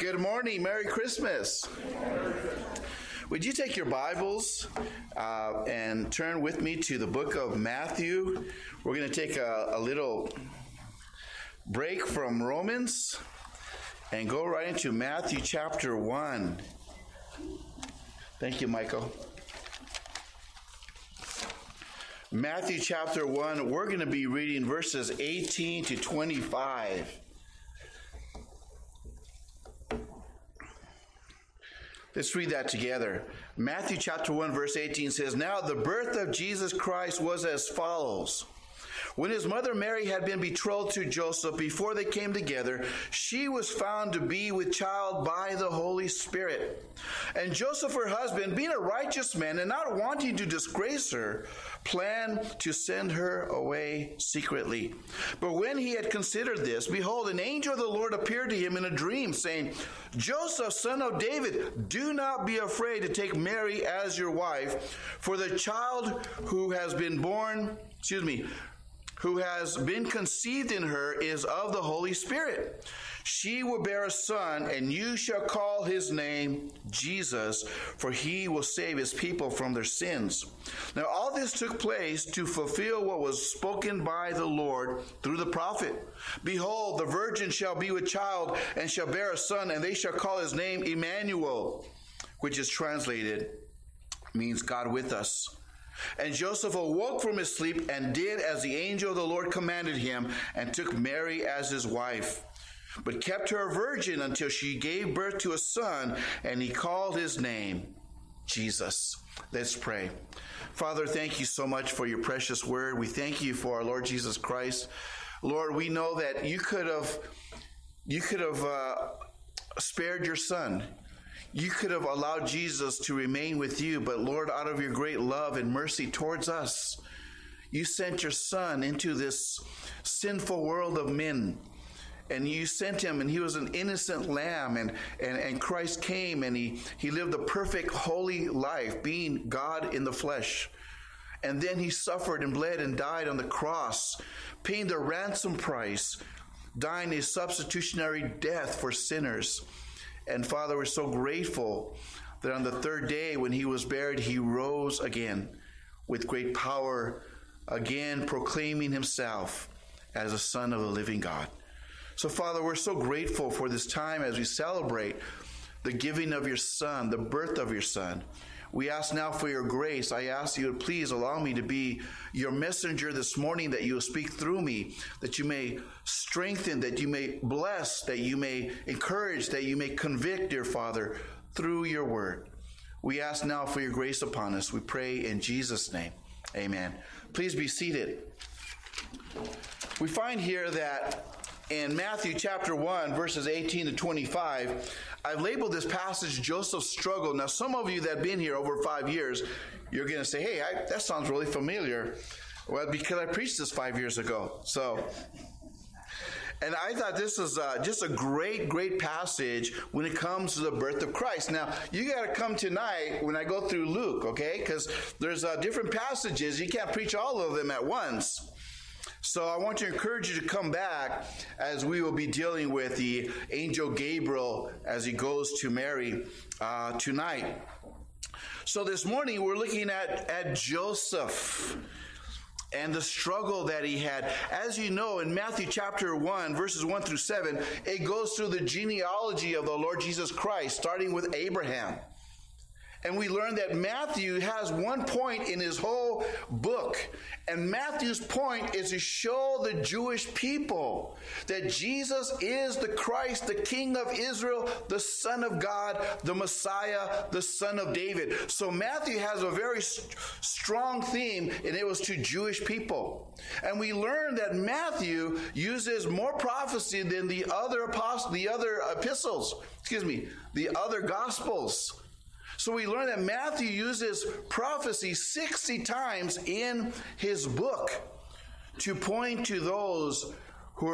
Good morning. Merry Christmas. Would you take your Bibles and turn with me to the book of Matthew? We're going to take a little break from Romans and go right into Matthew chapter 1. Thank you, Michael. Matthew chapter 1, we're going to be reading verses 18 to 25. Let's read that together. Matthew chapter 1 verse 18 says, "Now the birth of Jesus Christ was as follows. When his mother Mary had been betrothed to Joseph, before they came together, she was found to be with child by the Holy Spirit. And Joseph, her husband, being a righteous man and not wanting to disgrace her, planned to send her away secretly. But when he had considered this, behold, an angel of the Lord appeared to him in a dream, saying, 'Joseph, son of David, do not be afraid to take Mary as your wife, for the child who has been conceived in her is of the Holy Spirit. She will bear a son, and you shall call his name Jesus, for he will save his people from their sins.' Now all this took place to fulfill what was spoken by the Lord through the prophet. 'Behold, the virgin shall be with child, and shall bear a son, and they shall call his name Emmanuel,' which is translated, means God with us. And Joseph awoke from his sleep and did as the angel of the Lord commanded him, and took Mary as his wife, but kept her a virgin until she gave birth to a son, and he called his name Jesus." Let's pray. Father, thank you so much for your precious word. We thank you for our Lord Jesus Christ. Lord, we know that you could have spared your son. You could have allowed Jesus to remain with you, but Lord, out of your great love and mercy towards us, you sent your son into this sinful world of men. And you sent him, and he was an innocent lamb, and Christ came, and he lived a perfect, holy life, being God in the flesh. And then he suffered and bled and died on the cross, paying the ransom price, dying a substitutionary death for sinners. And Father, we're so grateful that on the third day when he was buried, he rose again with great power, again proclaiming himself as a Son of the living God. So Father, we're so grateful for this time as we celebrate the giving of your Son, the birth of your Son. We ask now for your grace. I ask you to please allow me to be your messenger this morning, that you will speak through me, that you may strengthen, that you may bless, that you may encourage, that you may convict, dear Father, through your word. We ask now for your grace upon us. We pray in Jesus' name. Amen. Please be seated. We find here that in Matthew chapter 1, verses 18 to 25, I've labeled this passage Joseph's struggle. Now, some of you that have been here over 5 years, you're going to say, hey, that sounds really familiar. Well, because I preached this 5 years ago. And I thought this is just a great, great passage when it comes to the birth of Christ. Now, you got to come tonight when I go through Luke, okay? Because there's different passages. You can't preach all of them at once. So I want to encourage you to come back as we will be dealing with the angel Gabriel as he goes to Mary tonight. So this morning we're looking at Joseph and the struggle that he had. As you know, in Matthew chapter 1, verses 1 through 7, it goes through the genealogy of the Lord Jesus Christ, starting with Abraham. And we learn that Matthew has one point in his whole book. And Matthew's point is to show the Jewish people that Jesus is the Christ, the King of Israel, the Son of God, the Messiah, the Son of David. So Matthew has a very strong theme, and it was to Jewish people. And we learn that Matthew uses more prophecy than the other Gospels. So we learn that Matthew uses prophecy 60 times in his book to point to those who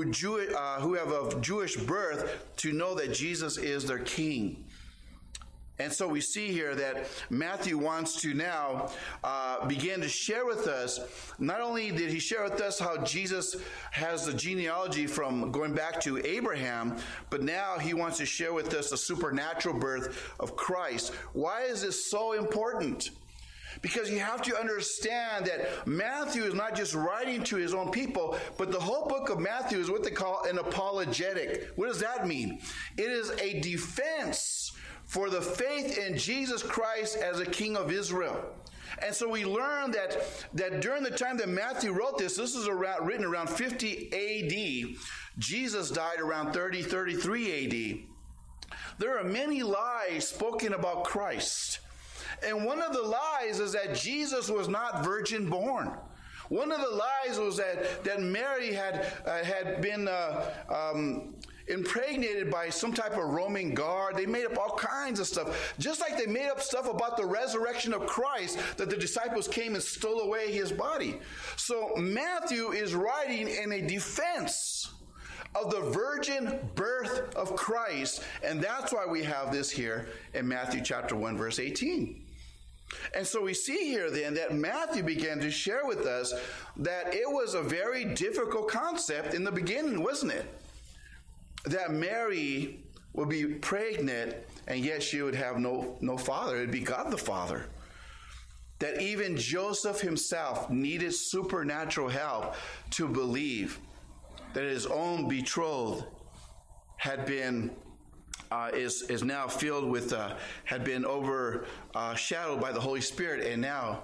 have of Jewish birth, to know that Jesus is their king. And so we see here that Matthew wants to now begin to share with us, not only did he share with us how Jesus has the genealogy from going back to Abraham, but now he wants to share with us the supernatural birth of Christ. Why is this so important? Because you have to understand that Matthew is not just writing to his own people, but the whole book of Matthew is what they call an apologetic. What does that mean? It is a defense for the faith in Jesus Christ as a king of Israel. And so we learn that during the time that Matthew wrote this is written around 50 A.D. Jesus died around 33 A.D. There are many lies spoken about Christ. And one of the lies is that Jesus was not virgin born. One of the lies was that Mary had been impregnated by some type of Roman guard. They made up all kinds of stuff. Just like they made up stuff about the resurrection of Christ, that the disciples came and stole away his body. So Matthew is writing in a defense of the virgin birth of Christ. And that's why we have this here in Matthew chapter 1, verse 18. And so we see here then that Matthew began to share with us that it was a very difficult concept in the beginning, wasn't it? That Mary would be pregnant and yet she would have no father. It would be God the Father. That even Joseph himself needed supernatural help to believe that his own betrothed had been is now filled with had been overshadowed by the Holy Spirit, and now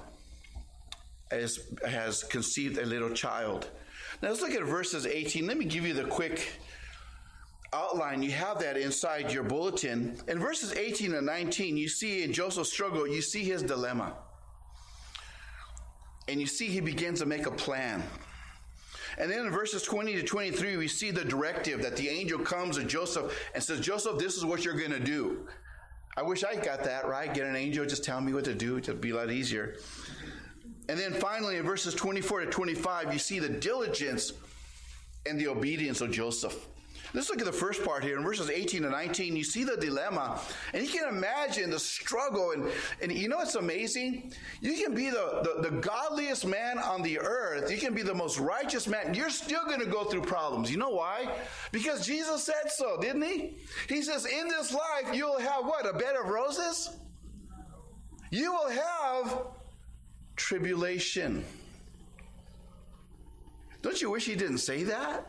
has conceived a little child. Now let's look at verses 18. Let me give you the quick outline. You have that inside your bulletin. In verses 18 and 19, you see in Joseph's struggle, you see his dilemma. And you see he begins to make a plan. And then in verses 20 to 23, we see the directive that the angel comes to Joseph and says, Joseph, this is what you're going to do. I wish I got that, right? Get an angel just tell me what to do. It'd be a lot easier. And then finally, in verses 24 to 25, you see the diligence and the obedience of Joseph. Let's look at the first part here. In verses 18 to 19, you see the dilemma. And you can imagine the struggle. And you know what's amazing? You can be the godliest man on the earth. You can be the most righteous man. You're still going to go through problems. You know why? Because Jesus said so, didn't he? He says, in this life, you'll have what? A bed of roses? You will have tribulation. Don't you wish he didn't say that?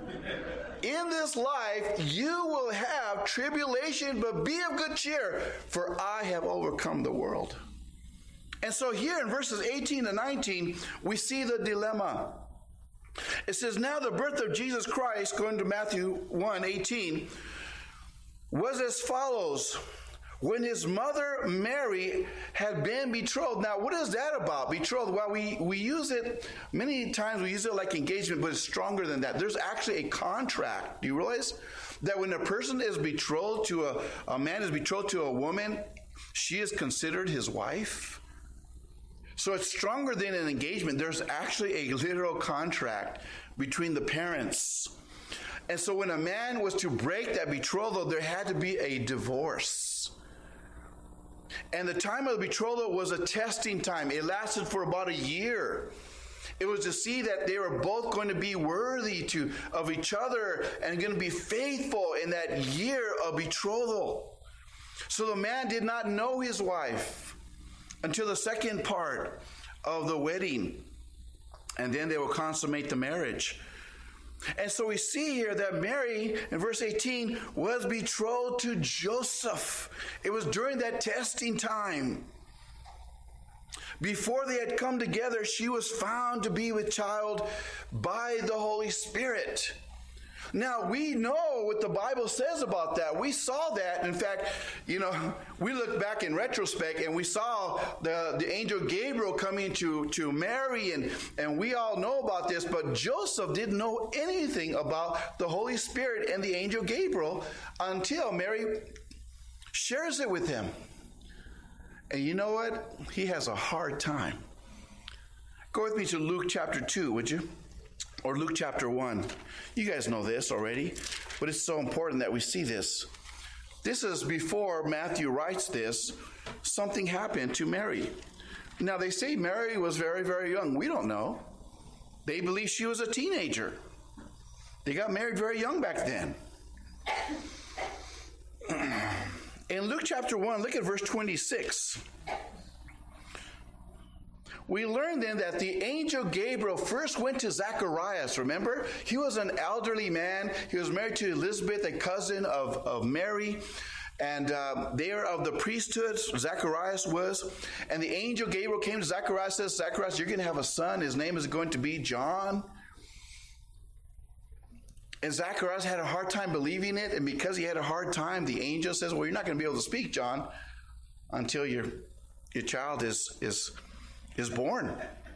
In this life, you will have tribulation, but be of good cheer, for I have overcome the world. And so here in verses 18 to 19, we see the dilemma. It says, now the birth of Jesus Christ, going to Matthew 1:18, was as follows. When his mother Mary had been betrothed. Now, what is that about, betrothed? Well, we use it, many times we use it like engagement, but it's stronger than that. There's actually a contract. Do you realize that when a person is betrothed to a man is betrothed to a woman, she is considered his wife? So it's stronger than an engagement. There's actually a literal contract between the parents. And so when a man was to break that betrothal, there had to be a divorce. And the time of the betrothal was a testing time. It lasted for about a year. It was to see that they were both going to be worthy of each other and going to be faithful in that year of betrothal. So the man did not know his wife until the second part of the wedding. And then they will consummate the marriage. And so we see here that Mary, in verse 18, was betrothed to Joseph. It was during that testing time. Before they had come together, she was found to be with child by the Holy Spirit. Now, we know what the Bible says about that. We saw that. In fact, we look back in retrospect and we saw the angel Gabriel coming to Mary, and we all know about this, but Joseph didn't know anything about the Holy Spirit and the angel Gabriel until Mary shares it with him. And you know what? He has a hard time. Go with me to Luke chapter 2, would you? Or Luke chapter 1. You guys know this already, but it's so important that we see this. this is before Matthew writes this, something happened to Mary. Now, they say Mary was very, very young. We don't know. They believe she was a teenager. They got married very young back then. In Luke chapter 1, look at verse 26. We learn then that the angel Gabriel first went to Zacharias, remember? He was an elderly man. He was married to Elizabeth, a cousin of Mary. And they are of the priesthood, Zacharias was. And the angel Gabriel came to Zacharias and says, Zacharias, you're going to have a son. His name is going to be John. And Zacharias had a hard time believing it. And because he had a hard time, the angel says, well, you're not going to be able to speak, John, until your child is born.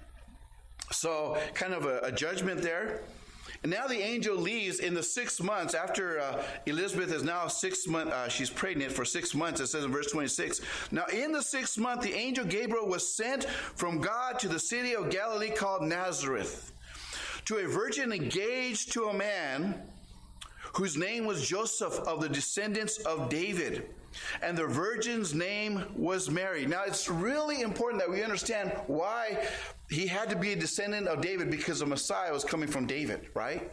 So kind of a judgment there. And now the angel leaves in the 6 months after Elizabeth is now 6 months. She's pregnant for 6 months. It says in verse 26. Now in the 6th month, the angel Gabriel was sent from God to the city of Galilee called Nazareth, to a virgin engaged to a man whose name was Joseph, of the descendants of David. And the virgin's name was Mary. Now, it's really important that we understand why he had to be a descendant of David, because the Messiah was coming from David, right?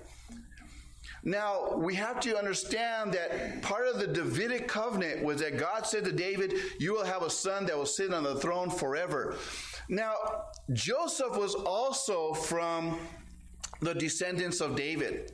Now, we have to understand that part of the Davidic covenant was that God said to David, you will have a son that will sit on the throne forever. Now, Joseph was also from the descendants of David,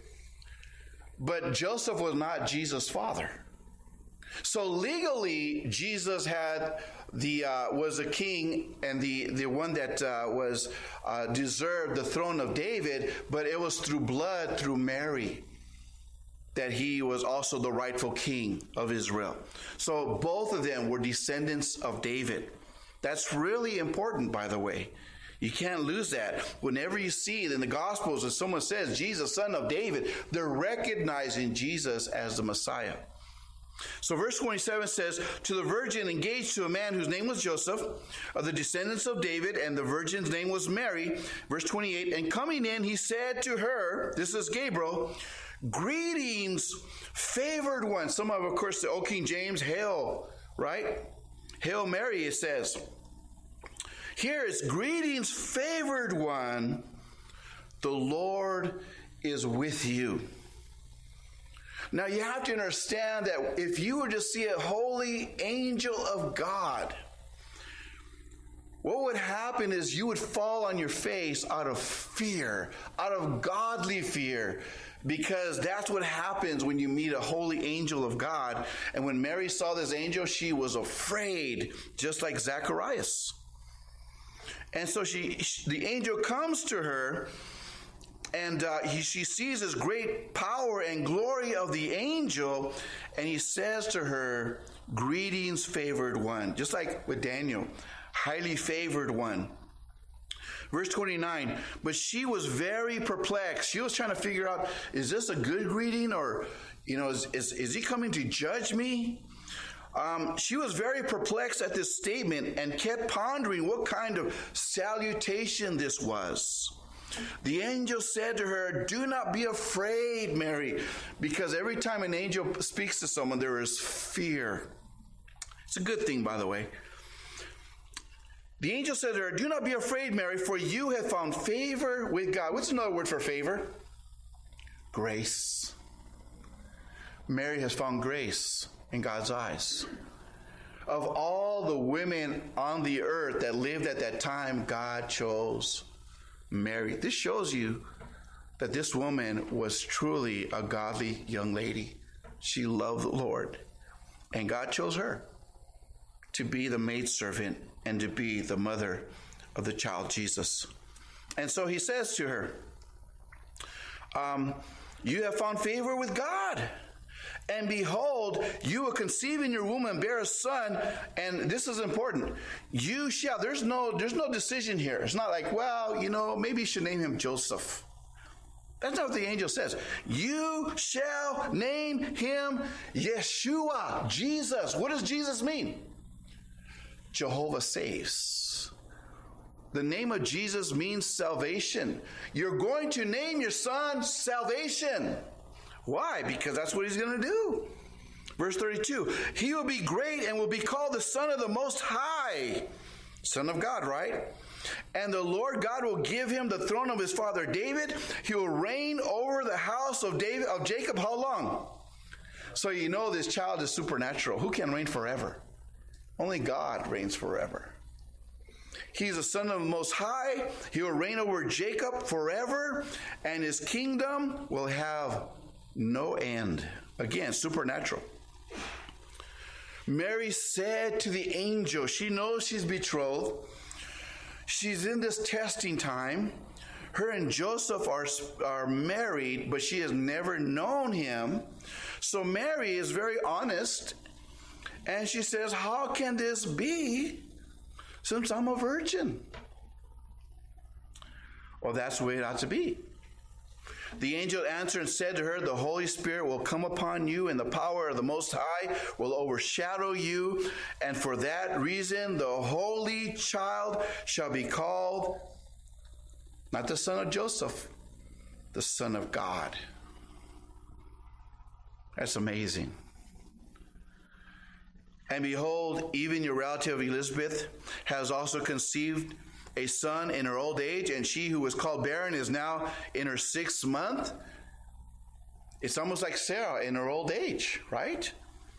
but Joseph was not Jesus' father. So legally, Jesus had was a king and the one that was deserved the throne of David, but it was through blood, through Mary, that he was also the rightful king of Israel. So both of them were descendants of David. That's really important, by the way. You can't lose that. Whenever you see it in the Gospels, if someone says Jesus, son of David, they're recognizing Jesus as the Messiah. So verse 27 says, to the virgin engaged to a man whose name was Joseph, of the descendants of David, and the virgin's name was Mary. Verse 28, and coming in, he said to her, this is Gabriel, greetings, favored one. Some of course, the Old King James, hail, right? Hail Mary, it says. Here is greetings, favored one. The Lord is with you. Now you have to understand that if you were to see a holy angel of God, what would happen is you would fall on your face out of fear, out of godly fear, because that's what happens when you meet a holy angel of God. And when Mary saw this angel, she was afraid, just like Zacharias. And so the angel comes to her, and she sees this great power and glory of the angel, and he says to her, greetings, favored one. Just like with Daniel, highly favored one. Verse 29, but she was very perplexed. She was trying to figure out, is this a good greeting, or, is he coming to judge me? She was very perplexed at this statement and kept pondering what kind of salutation this was. The angel said to her, do not be afraid, Mary, because every time an angel speaks to someone, there is fear. It's a good thing, by the way. The angel said to her, do not be afraid, Mary, for you have found favor with God. What's another word for favor? Grace. Mary has found grace in God's eyes. Of all the women on the earth that lived at that time, God chose Mary. This shows you that this woman was truly a godly young lady. She loved the Lord, and God chose her to be the maidservant and to be the mother of the child Jesus. And so he says to her, you have found favor with God. And behold, you will conceive in your womb and bear a son. And this is important. You shall, there's no decision here. It's not like, well, maybe you should name him Joseph. That's not what the angel says. You shall name him Yeshua, Jesus. What does Jesus mean? Jehovah saves. The name of Jesus means salvation. You're going to name your son salvation. Why? Because that's what he's going to do. Verse 32, he will be great and will be called the Son of the Most High. Son of God, right? And the Lord God will give him the throne of his father David. He will reign over the house of Jacob. How long? So you know this child is supernatural. Who can reign forever? Only God reigns forever. He's the Son of the Most High. He will reign over Jacob forever, and his kingdom will have no end. Again, supernatural. Mary said to the angel, she knows she's betrothed. She's in this testing time. Her and Joseph are married, but she has never known him. So Mary is very honest, and she says, how can this be since I'm a virgin? Well, that's the way it ought to be. The angel answered and said to her, the Holy Spirit will come upon you, and the power of the Most High will overshadow you. And for that reason, the holy child shall be called, not the son of Joseph, the Son of God. That's amazing. And behold, even your relative Elizabeth has also conceived a son in her old age, and she who was called barren is now in her 6th month. It's almost like Sarah in her old age, right?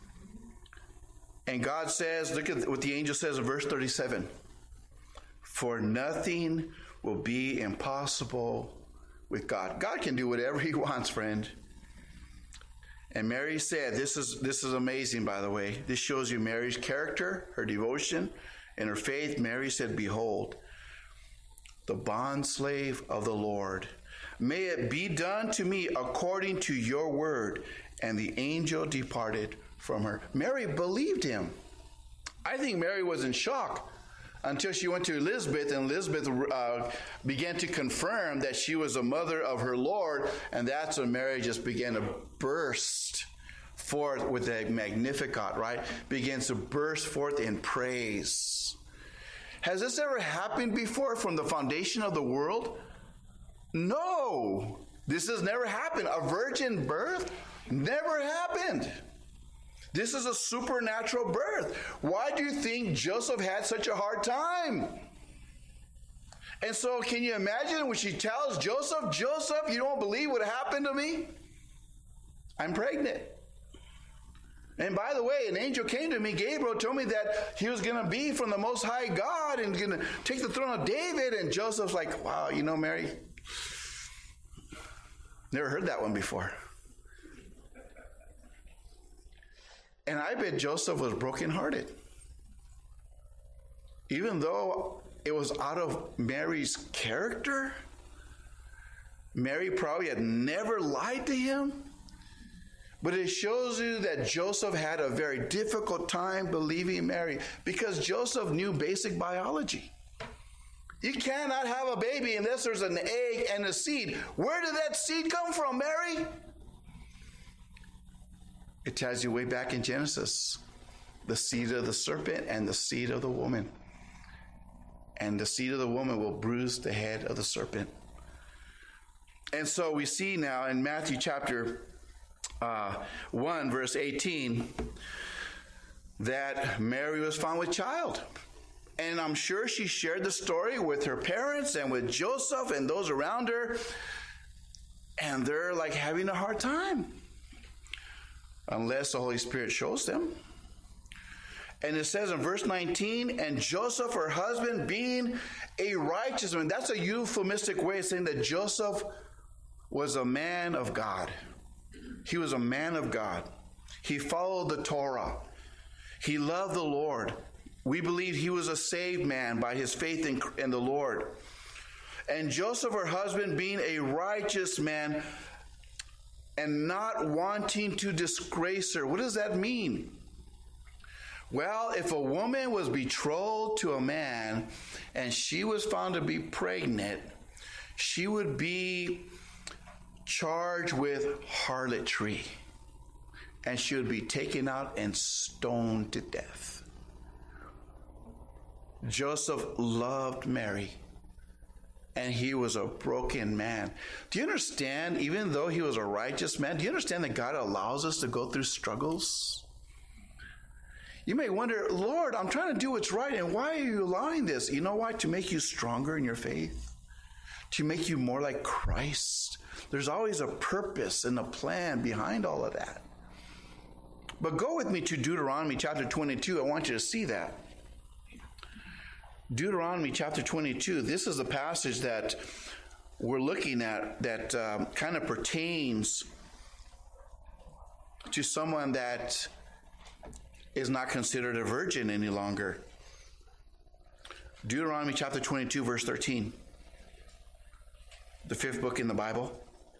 And God says, look at what the angel says in verse 37. For nothing will be impossible with God. God can do whatever he wants, friend. And Mary said, this is amazing, by the way. This shows you Mary's character, her devotion, and her faith. Mary said, behold, the bondslave of the Lord. May it be done to me according to your word. And the angel departed from her. Mary believed him. I think Mary was in shock until she went to Elizabeth, and Elizabeth began to confirm that she was a mother of her Lord, and that's when Mary just began to burst forth with a Magnificat, right? Begins to burst forth in praise. Has this ever happened before from the foundation of the world? No. This has never happened. A virgin birth never happened. This is a supernatural birth. Why do you think Joseph had such a hard time? And so can you imagine when she tells Joseph, Joseph, you don't believe what happened to me? I'm pregnant. And by the way, an angel came to me, Gabriel, told me that he was going to be from the Most High God and going to take the throne of David. And Joseph's like, wow, you know, Mary, never heard that one before. And I bet Joseph was brokenhearted. Even though it was out of Mary's character, Mary probably had never lied to him. But it shows you that Joseph had a very difficult time believing Mary because Joseph knew basic biology. You cannot have a baby unless there's an egg and a seed. Where did that seed come from, Mary? It tells you way back in Genesis, the seed of the serpent and the seed of the woman. And the seed of the woman will bruise the head of the serpent. And so we see now in Matthew chapter 1, verse 18, that Mary was found with child. And I'm sure she shared the story with her parents and with Joseph and those around her. And they're like having a hard time. Unless the Holy Spirit shows them. And it says in verse 19, and Joseph, her husband, being a righteous man. That's a euphemistic way of saying that Joseph was a man of God. He was a man of God. He followed the Torah. He loved the Lord. We believe he was a saved man by his faith in the Lord. And Joseph, her husband, being a righteous man and not wanting to disgrace her. What does that mean? Well, if a woman was betrothed to a man and she was found to be pregnant, she would be charged with harlotry, and she would be taken out and stoned to death. Joseph loved Mary, and he was a broken man. Do you understand, even though he was a righteous man, do you understand that God allows us to go through struggles? You may wonder, Lord, I'm trying to do what's right, and why are you allowing this? You know why? To make you stronger in your faith, to make you more like Christ. There's always a purpose and a plan behind all of that. But go with me to Deuteronomy chapter 22. I want you to see that. Deuteronomy chapter 22. This is the passage that we're looking at that kind of pertains to someone that is not considered a virgin any longer. Deuteronomy chapter 22, verse 13. The fifth book in the Bible.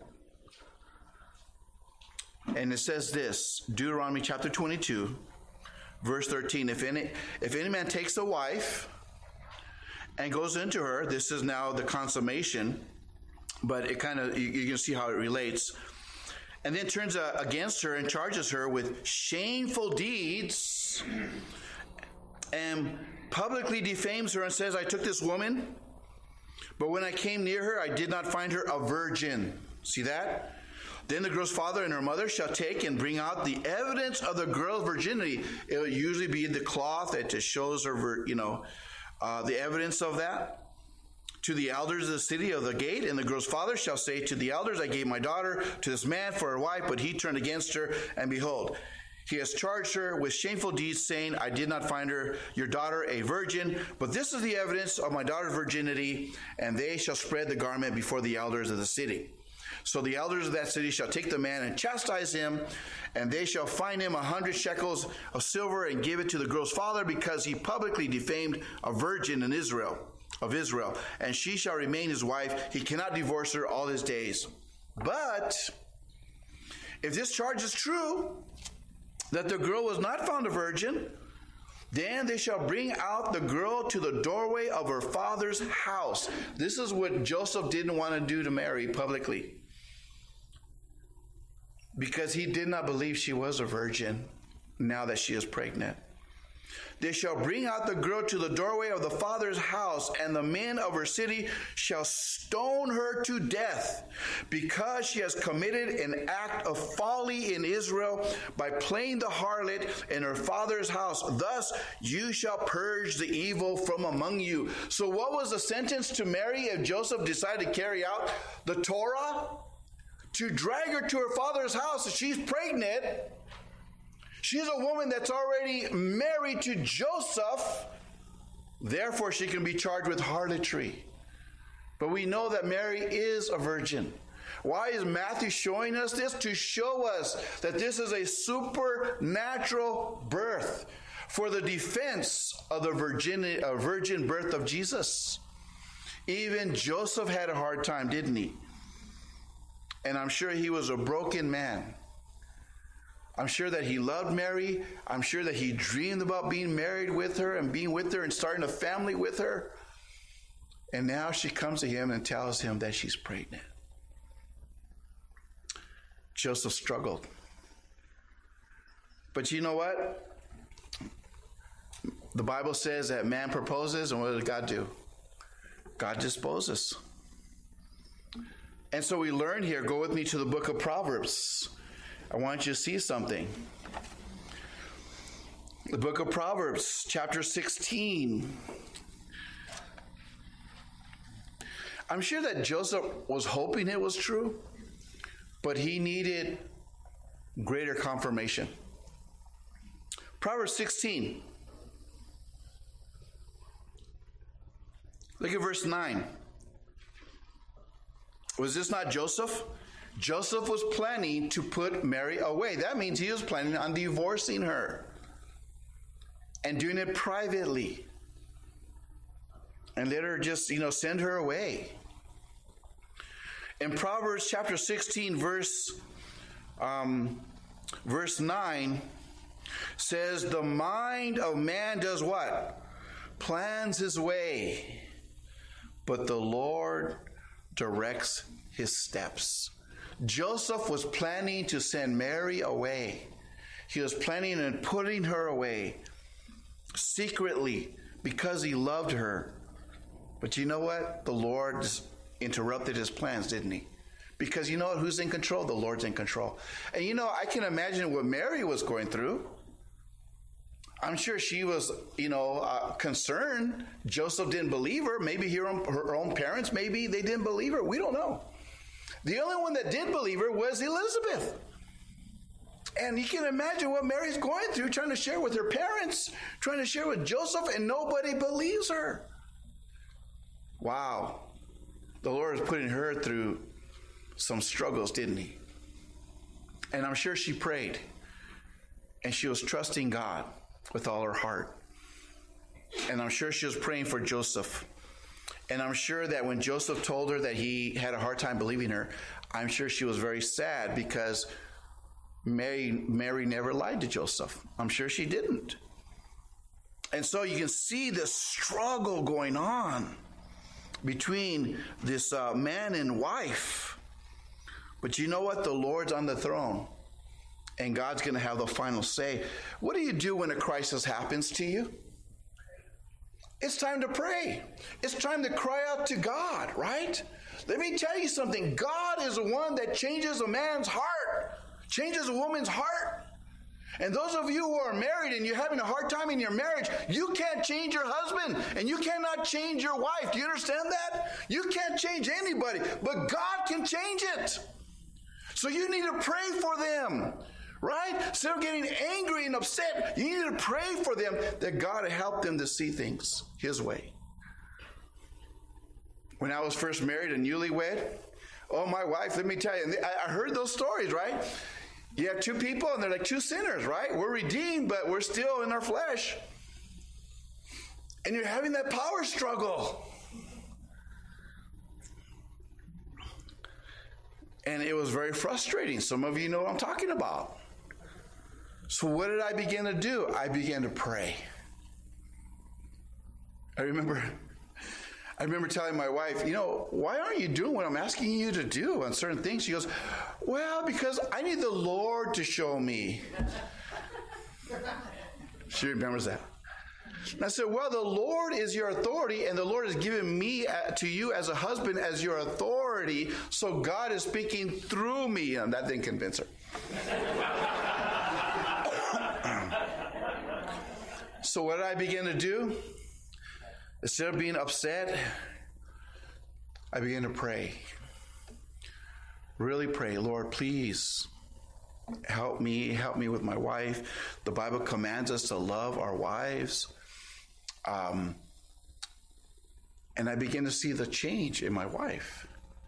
And it says this, Deuteronomy chapter 22, verse 13. If any man takes a wife and goes into her, this is now the consummation, but it kind of, you can see how it relates, and then turns against her and charges her with shameful deeds and publicly defames her and says, I took this woman, but when I came near her, I did not find her a virgin. See that? Then the girl's father and her mother shall take and bring out the evidence of the girl's virginity. It will usually be the cloth that just shows her, the evidence of that, to the elders of the city of the gate. And the girl's father shall say to the elders, I gave my daughter to this man for a wife, but he turned against her, and behold, he has charged her with shameful deeds, saying, I did not find her, your daughter, a virgin, but this is the evidence of my daughter's virginity, and they shall spread the garment before the elders of the city. So the elders of that city shall take the man and chastise him, and they shall fine him 100 shekels of silver and give it to the girl's father, because he publicly defamed a virgin in Israel, and she shall remain his wife. He cannot divorce her all his days. But if this charge is true, that the girl was not found a virgin, then they shall bring out the girl to the doorway of her father's house. This is what Joseph didn't want to do to Mary publicly, because he did not believe she was a virgin now that she is pregnant. They shall bring out the girl to the doorway of the father's house, and the men of her city shall stone her to death, because she has committed an act of folly in Israel by playing the harlot in her father's house. Thus you shall purge the evil from among you. So what was the sentence to Mary if Joseph decided to carry out the Torah? To drag her to her father's house if she's pregnant. She's a woman that's already married to Joseph. Therefore, she can be charged with harlotry. But we know that Mary is a virgin. Why is Matthew showing us this? To show us that this is a supernatural birth for the defense of the virgin birth of Jesus. Even Joseph had a hard time, didn't he? And I'm sure he was a broken man. I'm sure that he loved Mary. I'm sure that he dreamed about being married with her and being with her and starting a family with her. And now she comes to him and tells him that she's pregnant. Joseph struggled. But you know what? The Bible says that man proposes, and what does God do? God disposes. And so we learn here, go with me to the book of Proverbs. I want you to see something. The book of Proverbs, chapter 16. I'm sure that Joseph was hoping it was true, but he needed greater confirmation. Proverbs 16. Look at verse 9. Was this not Joseph? Joseph was planning to put Mary away. That means he was planning on divorcing her and doing it privately and let her just, send her away. In Proverbs chapter 16, verse 9 says, the mind of man does what? Plans his way, but the Lord directs his steps. Joseph was planning to send Mary away. He was planning on putting her away secretly because he loved her. But you know what? The Lord interrupted his plans, didn't he? Because you know what? Who's in control? The Lord's in control. And I can imagine what Mary was going through. I'm sure she was, concerned. Joseph didn't believe her. Maybe her own parents, maybe they didn't believe her. We don't know. The only one that did believe her was Elizabeth. And you can imagine what Mary's going through, trying to share with her parents, trying to share with Joseph, and nobody believes her. Wow. The Lord is putting her through some struggles, didn't he? And I'm sure she prayed. And she was trusting God with all her heart. And I'm sure she was praying for Joseph. And I'm sure that when Joseph told her that he had a hard time believing her, I'm sure she was very sad because Mary never lied to Joseph. I'm sure she didn't. And so you can see this struggle going on between this man and wife. But you know what? The Lord's on the throne. And God's going to have the final say. What do you do when a crisis happens to you? It's time to pray. It's time to cry out to God, right? Let me tell you something. God is the one that changes a man's heart, changes a woman's heart. And those of you who are married and you're having a hard time in your marriage, you can't change your husband and you cannot change your wife. Do you understand that? You can't change anybody, but God can change it. So you need to pray for them. Right? Instead of getting angry and upset, you need to pray for them that God will help them to see things His way. When I was first married and newlywed, my wife, let me tell you, I heard those stories, right? You have two people and they're like two sinners, right? We're redeemed, but we're still in our flesh. And you're having that power struggle. And it was very frustrating. Some of you know what I'm talking about. So what did I begin to do? I began to pray. I remember telling my wife, why aren't you doing what I'm asking you to do on certain things? She goes, well, because I need the Lord to show me. She remembers that. And I said, well, the Lord is your authority, and the Lord has given me to you as a husband as your authority, so God is speaking through me. And that didn't convince her. So what did I begin to do? Instead of being upset, I began to pray. Really pray, Lord, please help me with my wife. The Bible commands us to love our wives. And I began to see the change in my wife.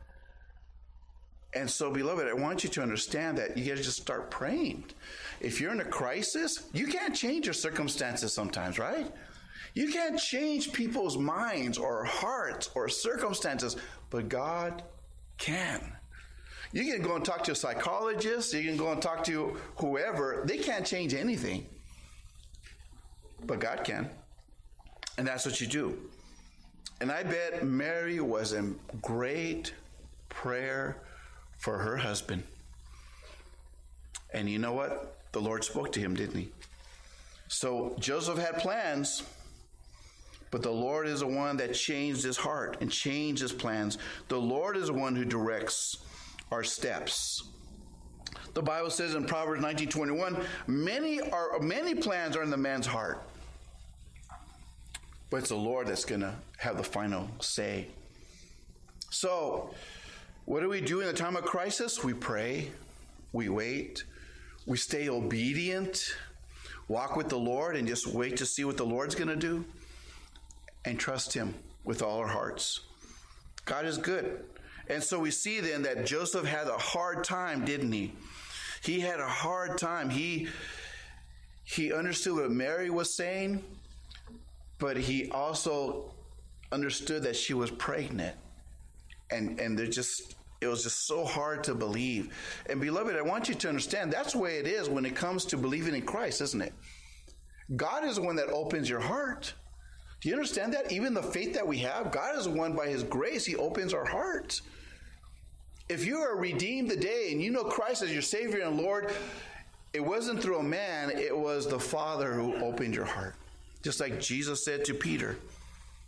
And so, beloved, I want you to understand that you got to just start praying. If you're in a crisis, you can't change your circumstances sometimes, right? You can't change people's minds or hearts or circumstances, but God can. You can go and talk to a psychologist, you can go and talk to whoever. They can't change anything, but God can. And that's what you do. And I bet Mary was in great prayer for her husband. And you know what? The Lord spoke to him, didn't he? So Joseph had plans, but the Lord is the one that changed his heart and changed his plans. The Lord is the one who directs our steps. The Bible says in Proverbs 19:21, many plans are in the man's heart, but it's the Lord that's going to have the final say. So, what do we do in the time of crisis? We pray, we wait, we stay obedient, walk with the Lord, and just wait to see what the Lord's going to do, and trust Him with all our hearts. God is good. And so we see then that Joseph had a hard time, didn't he? He had a hard time. He understood what Mary was saying, but he also understood that she was pregnant. And it was just so hard to believe. And beloved, I want you to understand that's the way it is when it comes to believing in Christ, isn't it? God is the one that opens your heart. Do you understand that? Even the faith that we have, God is the one, by His grace, He opens our hearts. If you are redeemed today and you know Christ as your Savior and Lord, it wasn't through a man, it was the Father who opened your heart. Just like Jesus said to Peter,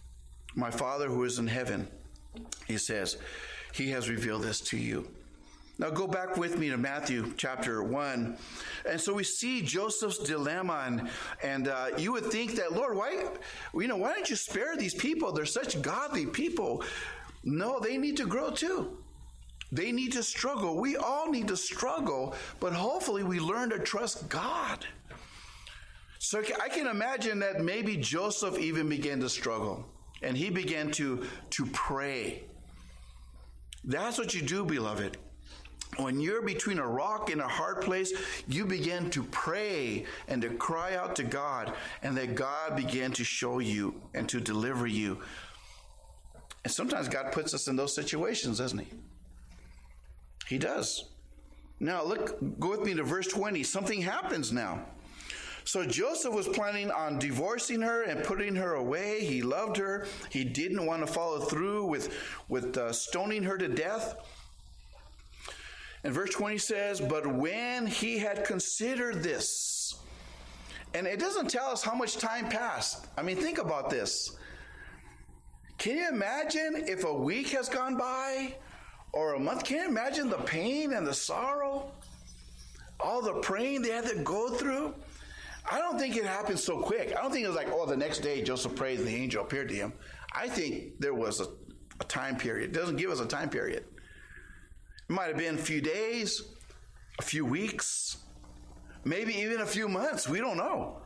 my Father who is in heaven, He says, He has revealed this to you. Now go back with me to Matthew chapter 1. And so we see Joseph's dilemma, and you would think that, Lord, why don't you spare these people? They're such godly people. No, they need to grow too. They need to struggle. We all need to struggle, but hopefully we learn to trust God. So I can imagine that maybe Joseph even began to struggle, and he began to pray. That's what you do, beloved. When you're between a rock and a hard place, you begin to pray and to cry out to God, and that God began to show you and to deliver you. And sometimes God puts us in those situations, doesn't he? He does. Now, go with me to verse 20. Something happens now. So Joseph was planning on divorcing her and putting her away. He loved her. He didn't want to follow through with stoning her to death. And verse 20 says, but when he had considered this, and it doesn't tell us how much time passed. I mean, think about this. Can you imagine if a week has gone by or a month? Can you imagine the pain and the sorrow? All the praying they had to go through? I don't think it happened so quick. I don't think it was like, the next day Joseph prayed and the angel appeared to him. I think there was a time period. It doesn't give us a time period. It might have been a few days, a few weeks, maybe even a few months. We don't know.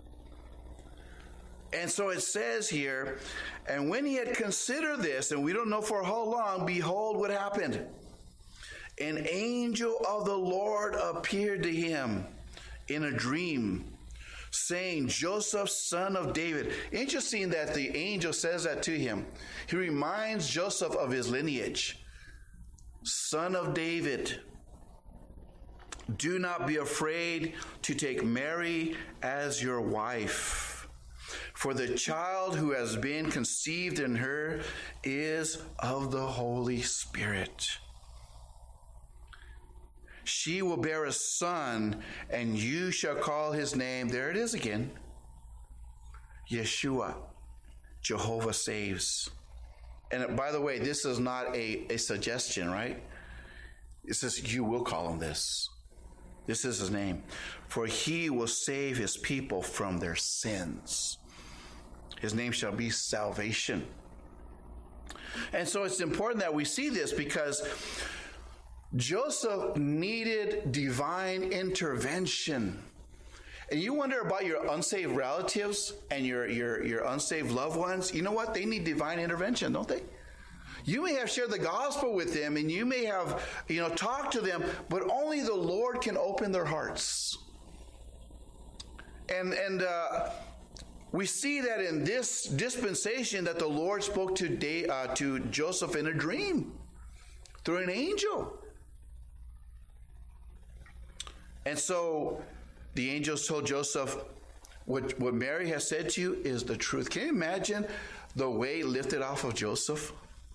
And so it says here, and when he had considered this, and we don't know for how long, behold what happened. An angel of the Lord appeared to him in a dream, saying, Joseph, son of David. Interesting that the angel says that to him. He reminds Joseph of his lineage. Son of David, do not be afraid to take Mary as your wife, for the child who has been conceived in her is of the Holy Spirit. She will bear a son, and you shall call his name, there it is again, Yeshua, Jehovah saves. And by the way, this is not a suggestion, right? It says you will call him this. This is his name. For he will save his people from their sins. His name shall be salvation. And so it's important that we see this because Joseph needed divine intervention. And you wonder about your unsaved relatives and your unsaved loved ones. You know what? They need divine intervention, don't they? You may have shared the gospel with them and you may have, talked to them, but only the Lord can open their hearts. And we see that in this dispensation that the Lord spoke to Joseph in a dream through an angel. And so the angels told Joseph, what Mary has said to you is the truth. Can you imagine the weight lifted off of Joseph?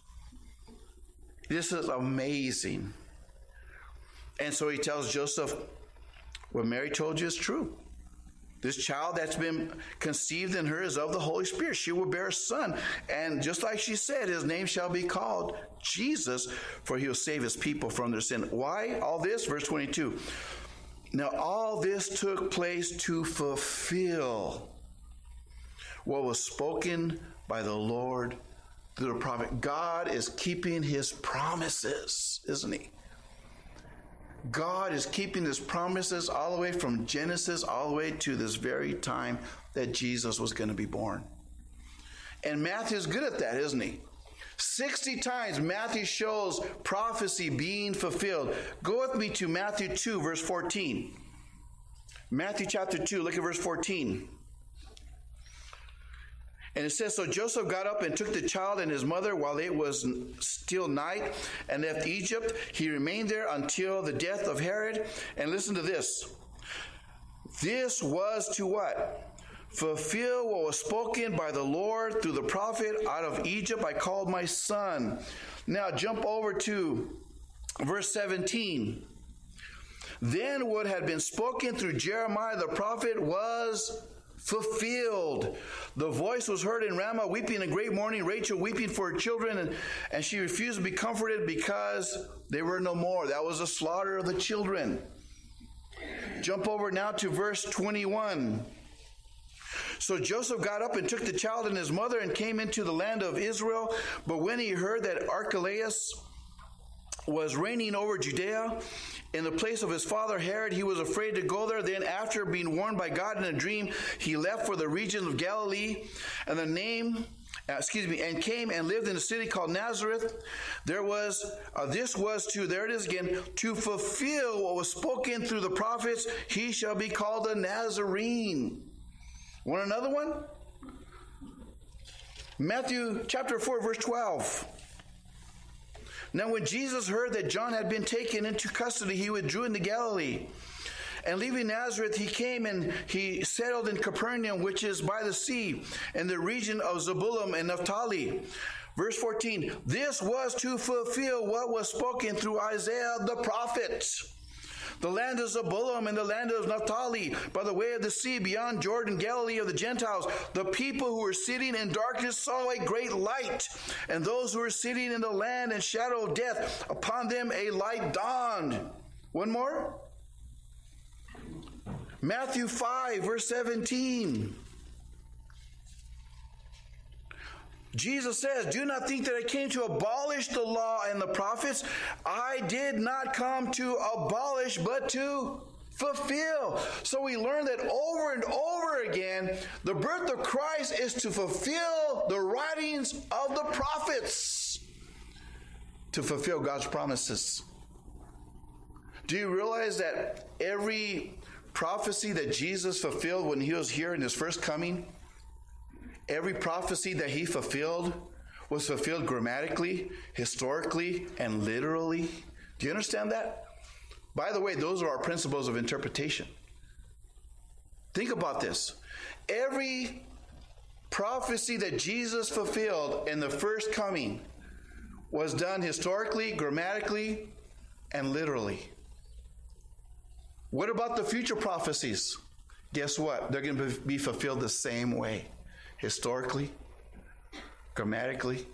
This is amazing. And so he tells Joseph, what Mary told you is true. This child that's been conceived in her is of the Holy Spirit. She will bear a son. And just like she said, his name shall be called Jesus, for he will save his people from their sin. Why all this? Verse 22. Now all this took place to fulfill what was spoken by the Lord through the prophet. God is keeping his promises, isn't he? God is keeping his promises all the way from Genesis all the way to this very time that Jesus was going to be born. And Matthew's good at that, isn't he? 60 times Matthew shows prophecy being fulfilled. Go with me to Matthew 2, verse 14. Matthew chapter 2, look at verse 14. And it says, so Joseph got up and took the child and his mother while it was still night and left Egypt. He remained there until the death of Herod. And listen to this. This was to what? Fulfill what was spoken by the Lord through the prophet, out of Egypt I called my son. Now jump over to verse 17. Then what had been spoken through Jeremiah the prophet was fulfilled. The voice was heard in Ramah, weeping in great mourning, Rachel weeping for her children, and she refused to be comforted because they were no more. That was the slaughter of the children. Jump over now to verse 21. So Joseph got up and took the child and his mother and came into the land of Israel. But when he heard that Archelaus was reigning over Judea in the place of his father Herod, he was afraid to go there. Then after being warned by God in a dream, he left for the region of Galilee, and and came and lived in a city called Nazareth. This was to fulfill what was spoken through the prophets, he shall be called a Nazarene. Want another one? Matthew chapter 4, verse 12. Now when Jesus heard that John had been taken into custody, he withdrew into Galilee. And leaving Nazareth, he came and he settled in Capernaum, which is by the sea, in the region of Zebulun and Naphtali. Verse 14, this was to fulfill what was spoken through Isaiah the prophet. The land of Zebulun and the land of Naphtali, by the way of the sea, beyond Jordan, Galilee of the Gentiles. The people who were sitting in darkness saw a great light, and those who were sitting in the land and shadow of death, upon them a light dawned. One more. Matthew 5, verse 17. Jesus says, do not think that I came to abolish the law and the prophets. I did not come to abolish, but to fulfill. So we learn that over and over again, the birth of Christ is to fulfill the writings of the prophets, to fulfill God's promises. Do you realize that every prophecy that Jesus fulfilled when he was here in his first coming, every prophecy that he fulfilled was fulfilled grammatically, historically, and literally? Do you understand that? By the way, those are our principles of interpretation. Think about this. Every prophecy that Jesus fulfilled in the first coming was done historically, grammatically, and literally. What about the future prophecies? Guess what? They're going to be fulfilled the same way. Historically, grammatically,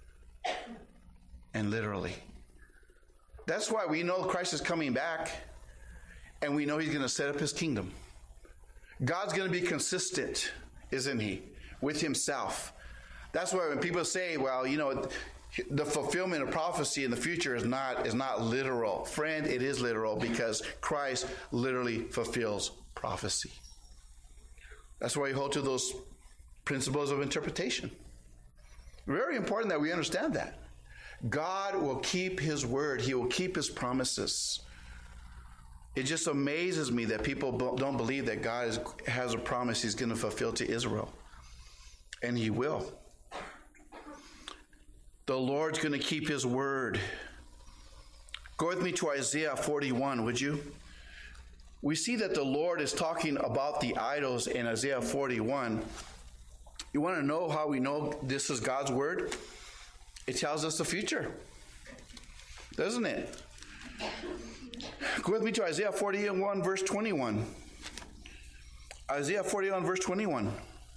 and literally. That's why we know Christ is coming back, and we know he's going to set up his kingdom. God's going to be consistent, isn't he, with himself. That's why when people say, well, the fulfillment of prophecy in the future is not literal. Friend, it is literal, because Christ literally fulfills prophecy. That's why we hold to those principles of interpretation. Very important that we understand that. God will keep his word. He will keep his promises. It just amazes me that people don't believe that God has a promise he's going to fulfill to Israel. And he will. The Lord's going to keep his word. Go with me to Isaiah 41, would you? We see that the Lord is talking about the idols in Isaiah 41. You want to know how we know this is God's word? It tells us the future, doesn't it? Go with me to Isaiah 41, verse 21. Isaiah 41, verse 21.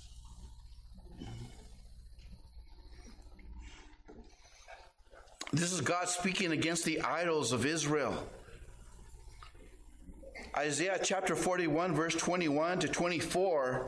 This is God speaking against the idols of Israel. Isaiah chapter 41, verse 21 to 24.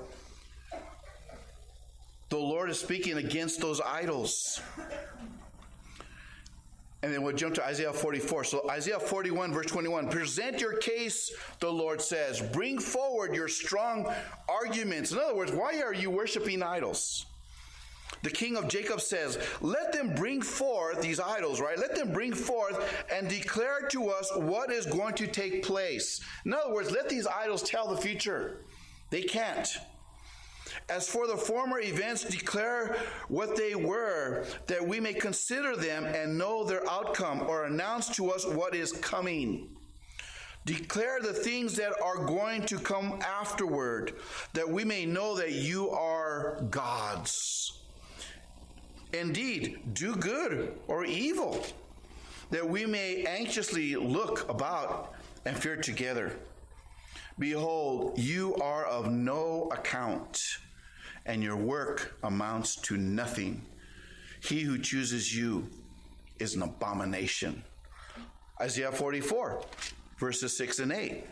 The Lord is speaking against those idols. And then we'll jump to Isaiah 44. So Isaiah 41, verse 21. Present your case, the Lord says. Bring forward your strong arguments. In other words, why are you worshiping idols? The king of Jacob says, let them bring forth these idols, right? Let them bring forth and declare to us what is going to take place. In other words, let these idols tell the future. They can't. As for the former events, declare what they were, that we may consider them and know their outcome, or announce to us what is coming. Declare the things that are going to come afterward, that we may know that you are gods. Indeed, do good or evil, that we may anxiously look about and fear together. Behold, you are of no account, and your work amounts to nothing. He who chooses you is an abomination. Isaiah 44, verses 6 and 8.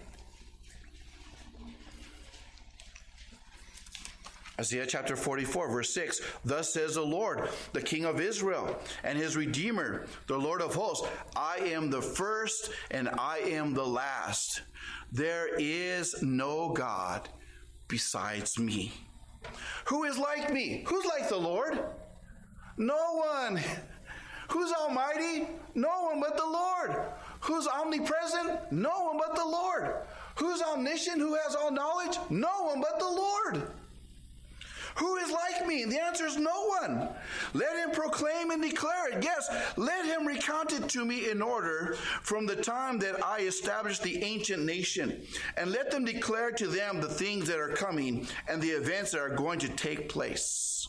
Isaiah chapter 44, verse 6. Thus says the Lord, the King of Israel, and his Redeemer, the Lord of hosts, I am the first and I am the last. There is no God besides me. Who is like me? Who's like the Lord? No one. Who's almighty? No one but the Lord. Who's omnipresent? No one but the Lord. Who's omniscient? Who has all knowledge? No one but the Lord. Who is like me? The answer is no one. Let him proclaim and declare it. Yes, let him recount it to me in order from the time that I established the ancient nation. And let them declare to them the things that are coming and the events that are going to take place.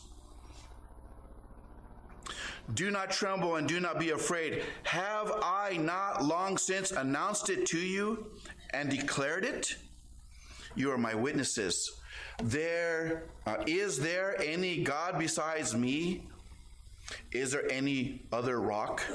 Do not tremble and do not be afraid. Have I not long since announced it to you and declared it? You are my witnesses. Is there any God besides me? Is there any other rock?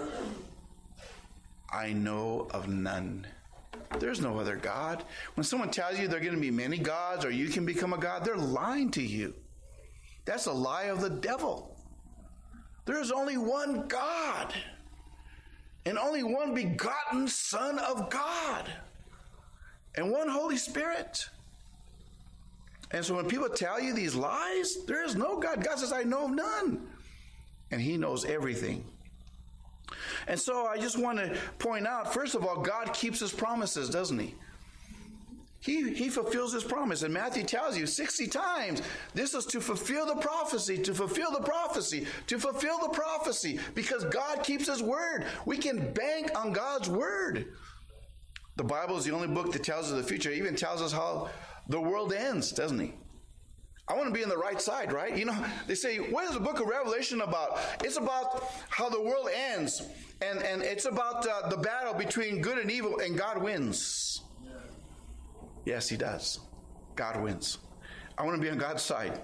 I know of none. There's no other God. When someone tells you there are going to be many gods or you can become a god, they're lying to you. That's a lie of the devil. There is only one God and only one begotten Son of God and one Holy Spirit. And so when people tell you these lies, there is no God. God says, I know of none. And he knows everything. And so I just want to point out, first of all, God keeps his promises, doesn't he? He fulfills his promise. And Matthew tells you 60 times, this is to fulfill the prophecy, to fulfill the prophecy, to fulfill the prophecy. Because God keeps his word. We can bank on God's word. The Bible is the only book that tells us the future. It even tells us how the world ends, doesn't he? I want to be on the right side, right? You know, they say, what is the book of Revelation about? It's about how the world ends. And it's about the battle between good and evil, and God wins. Yes, he does. God wins. I want to be on God's side.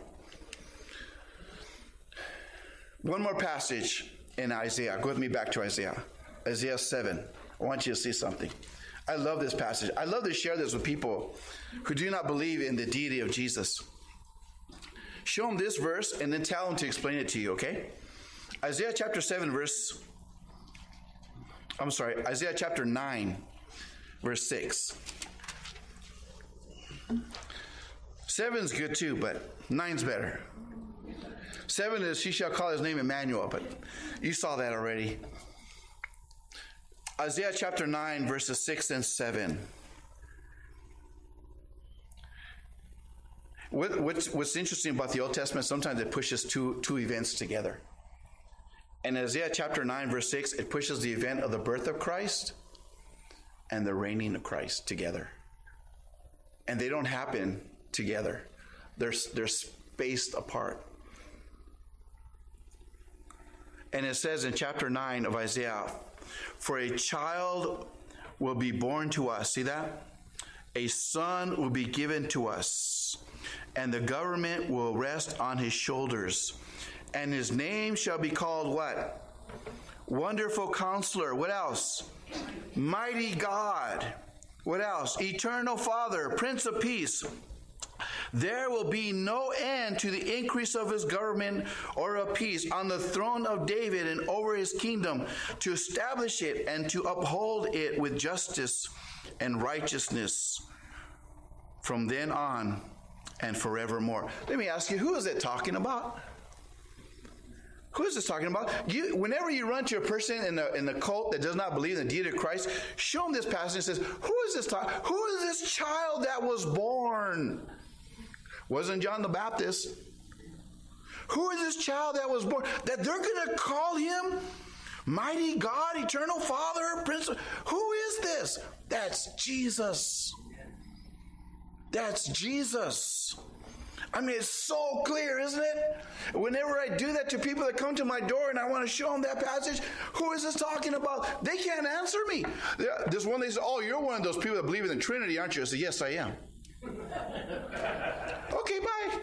One more passage in Isaiah. Go with me back to Isaiah. Isaiah 7. I want you to see something. I love this passage. I love to share this with people who do not believe in the deity of Jesus. Show them this verse and then tell them to explain it to you, okay? Isaiah chapter 9, verse 6. 7's good too, but 9's better. 7 is, she shall call his name Emmanuel, but you saw that already. Isaiah chapter 9, verses 6 and 7. What's interesting about the Old Testament, sometimes it pushes two events together. In Isaiah chapter 9, verse 6, it pushes the event of the birth of Christ and the reigning of Christ together. And they don't happen together. They're spaced apart. And it says in chapter 9 of Isaiah, for a child will be born to us. See that? A son will be given to us, and the government will rest on his shoulders. And his name shall be called what? Wonderful Counselor. What else? Mighty God. What else? Eternal Father, Prince of Peace. There will be no end to the increase of his government or of peace on the throne of David and over his kingdom, to establish it and to uphold it with justice and righteousness from then on and forevermore. Let me ask you, who is it talking about? Who is this talking about? Whenever you run to a person in the cult that does not believe in the deity of Christ, show them this passage and says, who is this talking? Who is this child that was born? Wasn't John the Baptist. Who is this child that was born? That they're going to call him Mighty God, Eternal Father, Prince. Who is this? That's Jesus. That's Jesus. I mean, it's so clear, isn't it? Whenever I do that to people that come to my door and I want to show them that passage, who is this talking about? They can't answer me. This one, they say, oh, you're one of those people that believe in the Trinity, aren't you? I say, yes, I am. Okay, bye.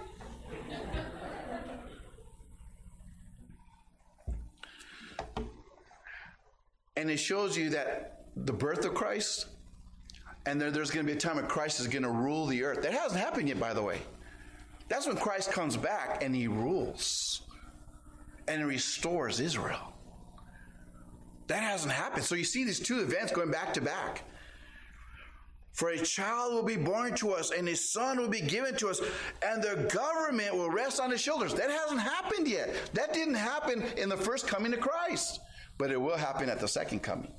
And it shows you that the birth of Christ, and there's going to be a time when Christ is going to rule the earth. That hasn't happened yet, by the way. That's when Christ comes back and he rules and restores Israel. That hasn't happened. So you see these two events going back to back. For a child will be born to us, and a son will be given to us, and the government will rest on his shoulders. That hasn't happened yet. That didn't happen in the first coming of Christ, but it will happen at the second coming.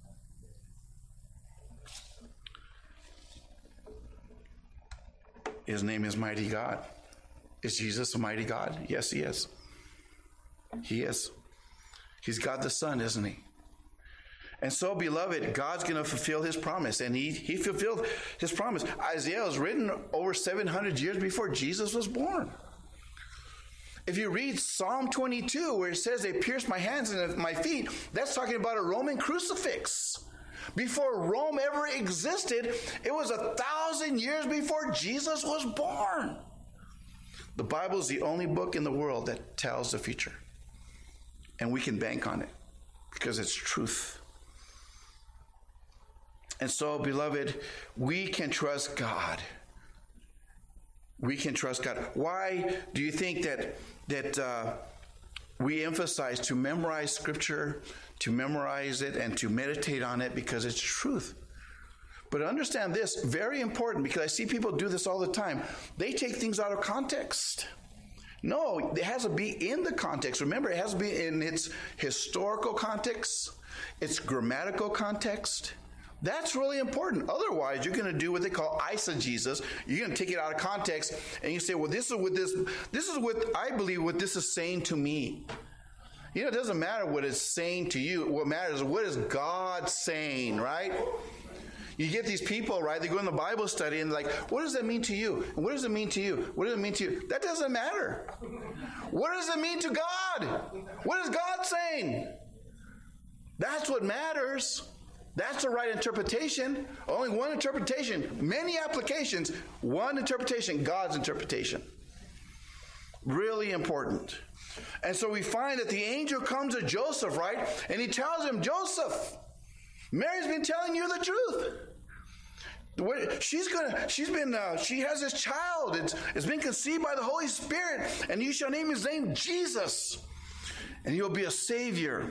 His name is Mighty God. Is Jesus a mighty God? Yes, he is. He is. He's God the Son, isn't he? And so, beloved, God's going to fulfill his promise. And he fulfilled his promise. Isaiah was written over 700 years before Jesus was born. If you read Psalm 22, where it says they pierced my hands and my feet, that's talking about a Roman crucifix. Before Rome ever existed, it was 1,000 years before Jesus was born. The Bible is the only book in the world that tells the future. And we can bank on it because it's truth. And so, beloved, we can trust God. We can trust God. Why do you think that we emphasize to memorize Scripture, to memorize it, and to meditate on it? Because it's truth. But understand this, very important, because I see people do this all the time. They take things out of context. No, it has to be in the context. Remember, it has to be in its historical context, its grammatical context. That's really important. Otherwise, you're going to do what they call eisegesis. You're going to take it out of context, and you say, well, this is what I believe what this is saying to me. You know, it doesn't matter what it's saying to you. What matters is what is God saying, right? You get these people, right? They go in the Bible study and they're like, what does that mean to you? And what does it mean to you? What does it mean to you? That doesn't matter. What does it mean to God? What is God saying? That's what matters. That's the right interpretation. Only one interpretation. Many applications. One interpretation. God's interpretation. Really important. And so we find that the angel comes to Joseph, right? And he tells him, Joseph, Mary's been telling you the truth. She has this child. It's been conceived by the Holy Spirit, and you shall name his name Jesus, and he'll be a savior.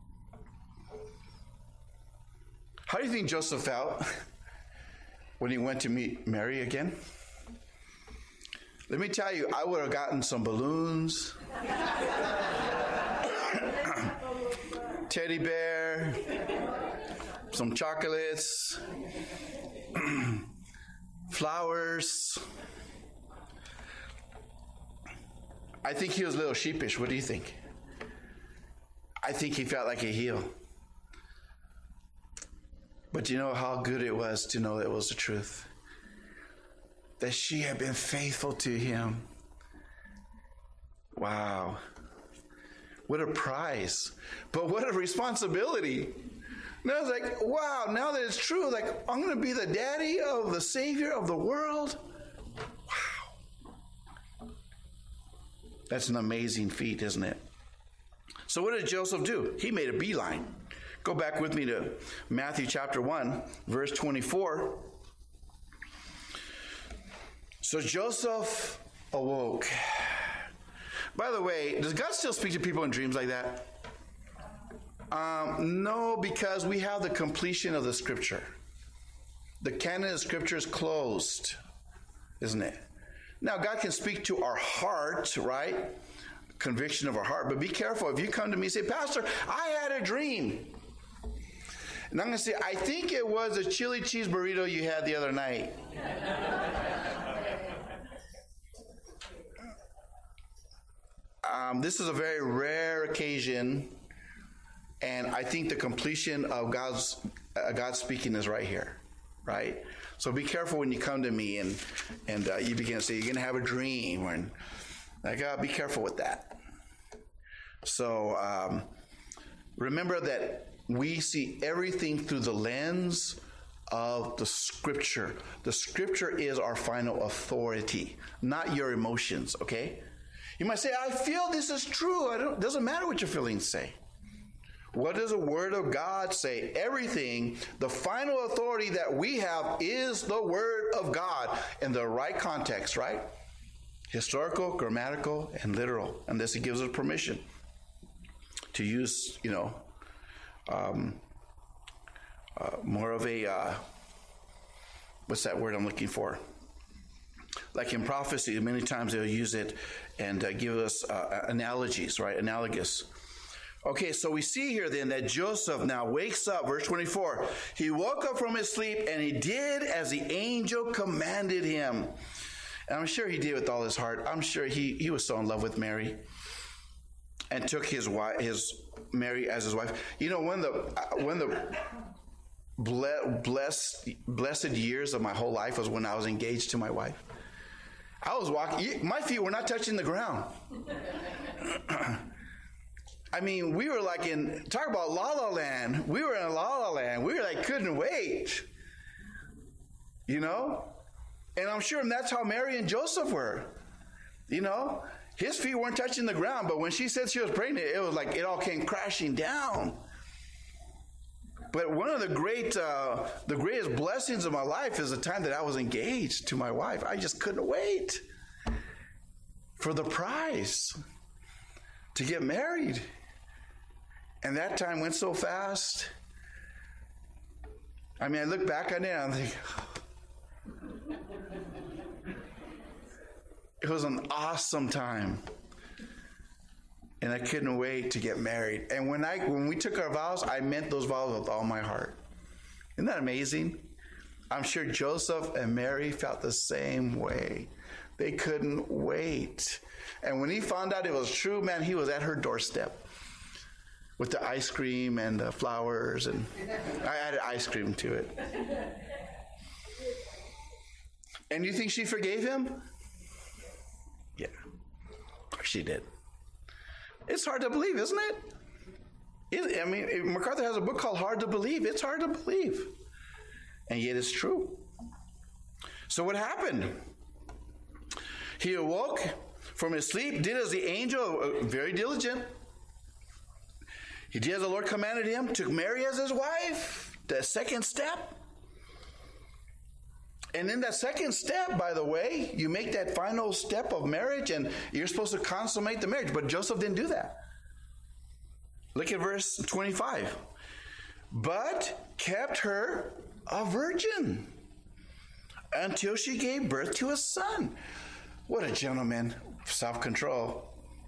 How do you think Joseph felt when he went to meet Mary again? Let me tell you, I would have gotten some balloons, teddy bear, some chocolates, flowers. I think he was a little sheepish. What do you think? I think he felt like a heel. But you know how good it was to know that it was the truth. That she had been faithful to him. Wow. What a prize. But what a responsibility. And I was like, wow, now that it's true, like, I'm going to be the daddy of the Savior of the world. Wow. That's an amazing feat, isn't it? So what did Joseph do? He made a beeline. Go back with me to Matthew chapter 1, verse 24. So Joseph awoke. By the way, does God still speak to people in dreams like that? No, because we have the completion of the Scripture. The canon of Scripture is closed, isn't it? Now, God can speak to our heart, right? Conviction of our heart. But be careful. If you come to me and say, Pastor, I had a dream. And I'm going to say, I think it was a chili cheese burrito you had the other night. This is a very rare occasion, and I think the completion of God's speaking is right here, right? So be careful when you come to me and you begin to say you're going to have a dream, and be careful with that. So remember that we see everything through the lens of the Scripture. The Scripture is our final authority, not your emotions, okay? You might say, I feel this is true. It doesn't matter what your feelings say. What does the Word of God say? Everything, the final authority that we have is the Word of God in the right context, right? Historical, grammatical, and literal. And this gives us permission to use, more of a, what's that word I'm looking for? Like in prophecy, many times they'll use it and give us analogies, right? Analogous. Okay, so we see here then that Joseph now wakes up, verse 24. He woke up from his sleep and he did as the angel commanded him. And I'm sure he did with all his heart. I'm sure he was so in love with Mary and took his Mary as his wife. You know, one of the blessed years of my whole life was when I was engaged to my wife. I was walking, my feet were not touching the ground. I mean, we were like talk about La La Land. We were in La La Land. We were like, couldn't wait. You know? And I'm sure that's how Mary and Joseph were. You know? His feet weren't touching the ground, but when she said she was pregnant, it was like it all came crashing down. But one of the greatest blessings of my life is the time that I was engaged to my wife. I just couldn't wait for the prize to get married. And that time went so fast. I mean, I look back on it and I think, it was an awesome time. And I couldn't wait to get married. And when we took our vows, I meant those vows with all my heart. Isn't that amazing? I'm sure Joseph and Mary felt the same way. They couldn't wait. And when he found out it was true, man, he was at her doorstep with the ice cream and the flowers. And I added ice cream to it. And you think she forgave him? Yeah, she did. It's hard to believe, isn't it? I mean, MacArthur has a book called Hard to Believe. It's hard to believe. And yet it's true. So what happened? He awoke from his sleep, did as the angel, very diligent. He did as the Lord commanded him, took Mary as his wife. The second step. And in that second step, by the way, you make that final step of marriage and you're supposed to consummate the marriage. But Joseph didn't do that. Look at verse 25. But kept her a virgin until she gave birth to a son. What a gentleman. Self-control.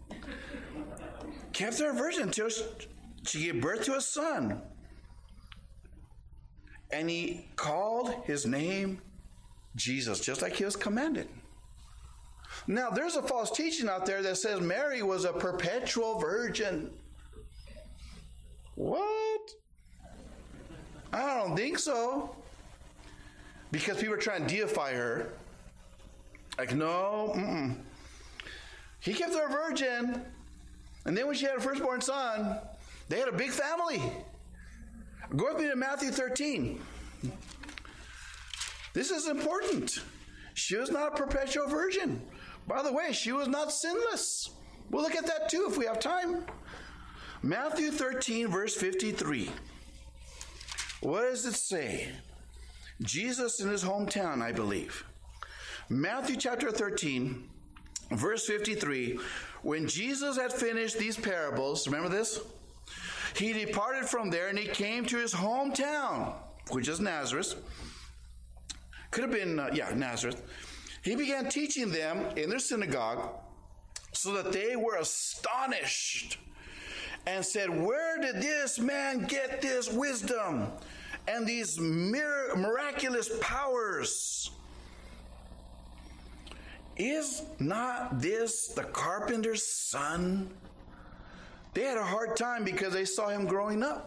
Kept her a virgin until she gave birth to a son. And he called his name Jesus, just like he was commanded. Now, there's a false teaching out there that says Mary was a perpetual virgin. What? I don't think so. Because people are trying to deify her. Like, no, He kept her a virgin. And then when she had her firstborn son, they had a big family. Go with me to Matthew 13. This is important. She was not a perpetual virgin. By the way, she was not sinless. We'll look at that too if we have time. Matthew 13, verse 53. What does it say? Jesus in his hometown, I believe. Matthew chapter 13, verse 53. When Jesus had finished these parables, remember this? He departed from there and he came to his hometown, which is Nazareth. Could have been, Nazareth. He began teaching them in their synagogue so that they were astonished and said, where did this man get this wisdom and these miraculous powers? Is not this the carpenter's son? They had a hard time because they saw him growing up.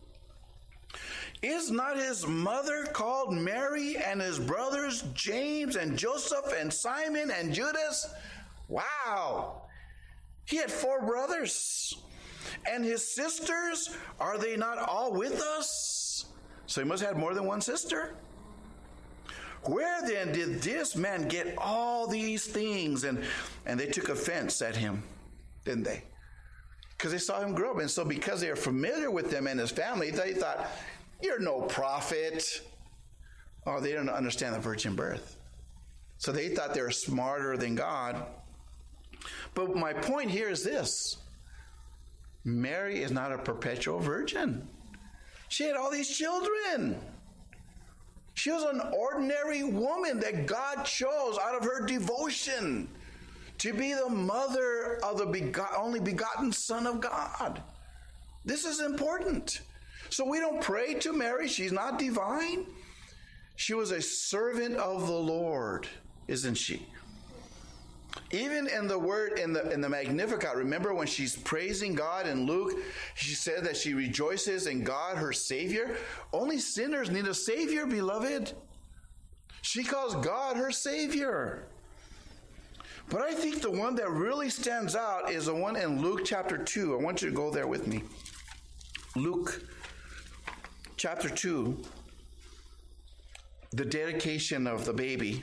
Is not his mother called Mary and his brothers James and Joseph and Simon and Judas? Wow. He had 4 brothers. And his sisters, are they not all with us? So he must have had more than one sister. Where then did this man get all these things? And they took offense at him, didn't they? Because they saw him grow up. And so because they are familiar with him and his family, they thought, you're no prophet. Oh, they didn't understand the virgin birth. So they thought they were smarter than God. But my point here is this. Mary is not a perpetual virgin. She had all these children. She was an ordinary woman that God chose out of her devotion to be the mother of the only begotten Son of God. This is important. So we don't pray to Mary. She's not divine. She was a servant of the Lord, isn't she? Even in the word, in the Magnificat, remember when she's praising God in Luke, she said that she rejoices in God, her Savior. Only sinners need a Savior, beloved. She calls God her Savior. But I think the one that really stands out is the one in Luke chapter 2. I want you to go there with me. Luke chapter 2, the dedication of the baby.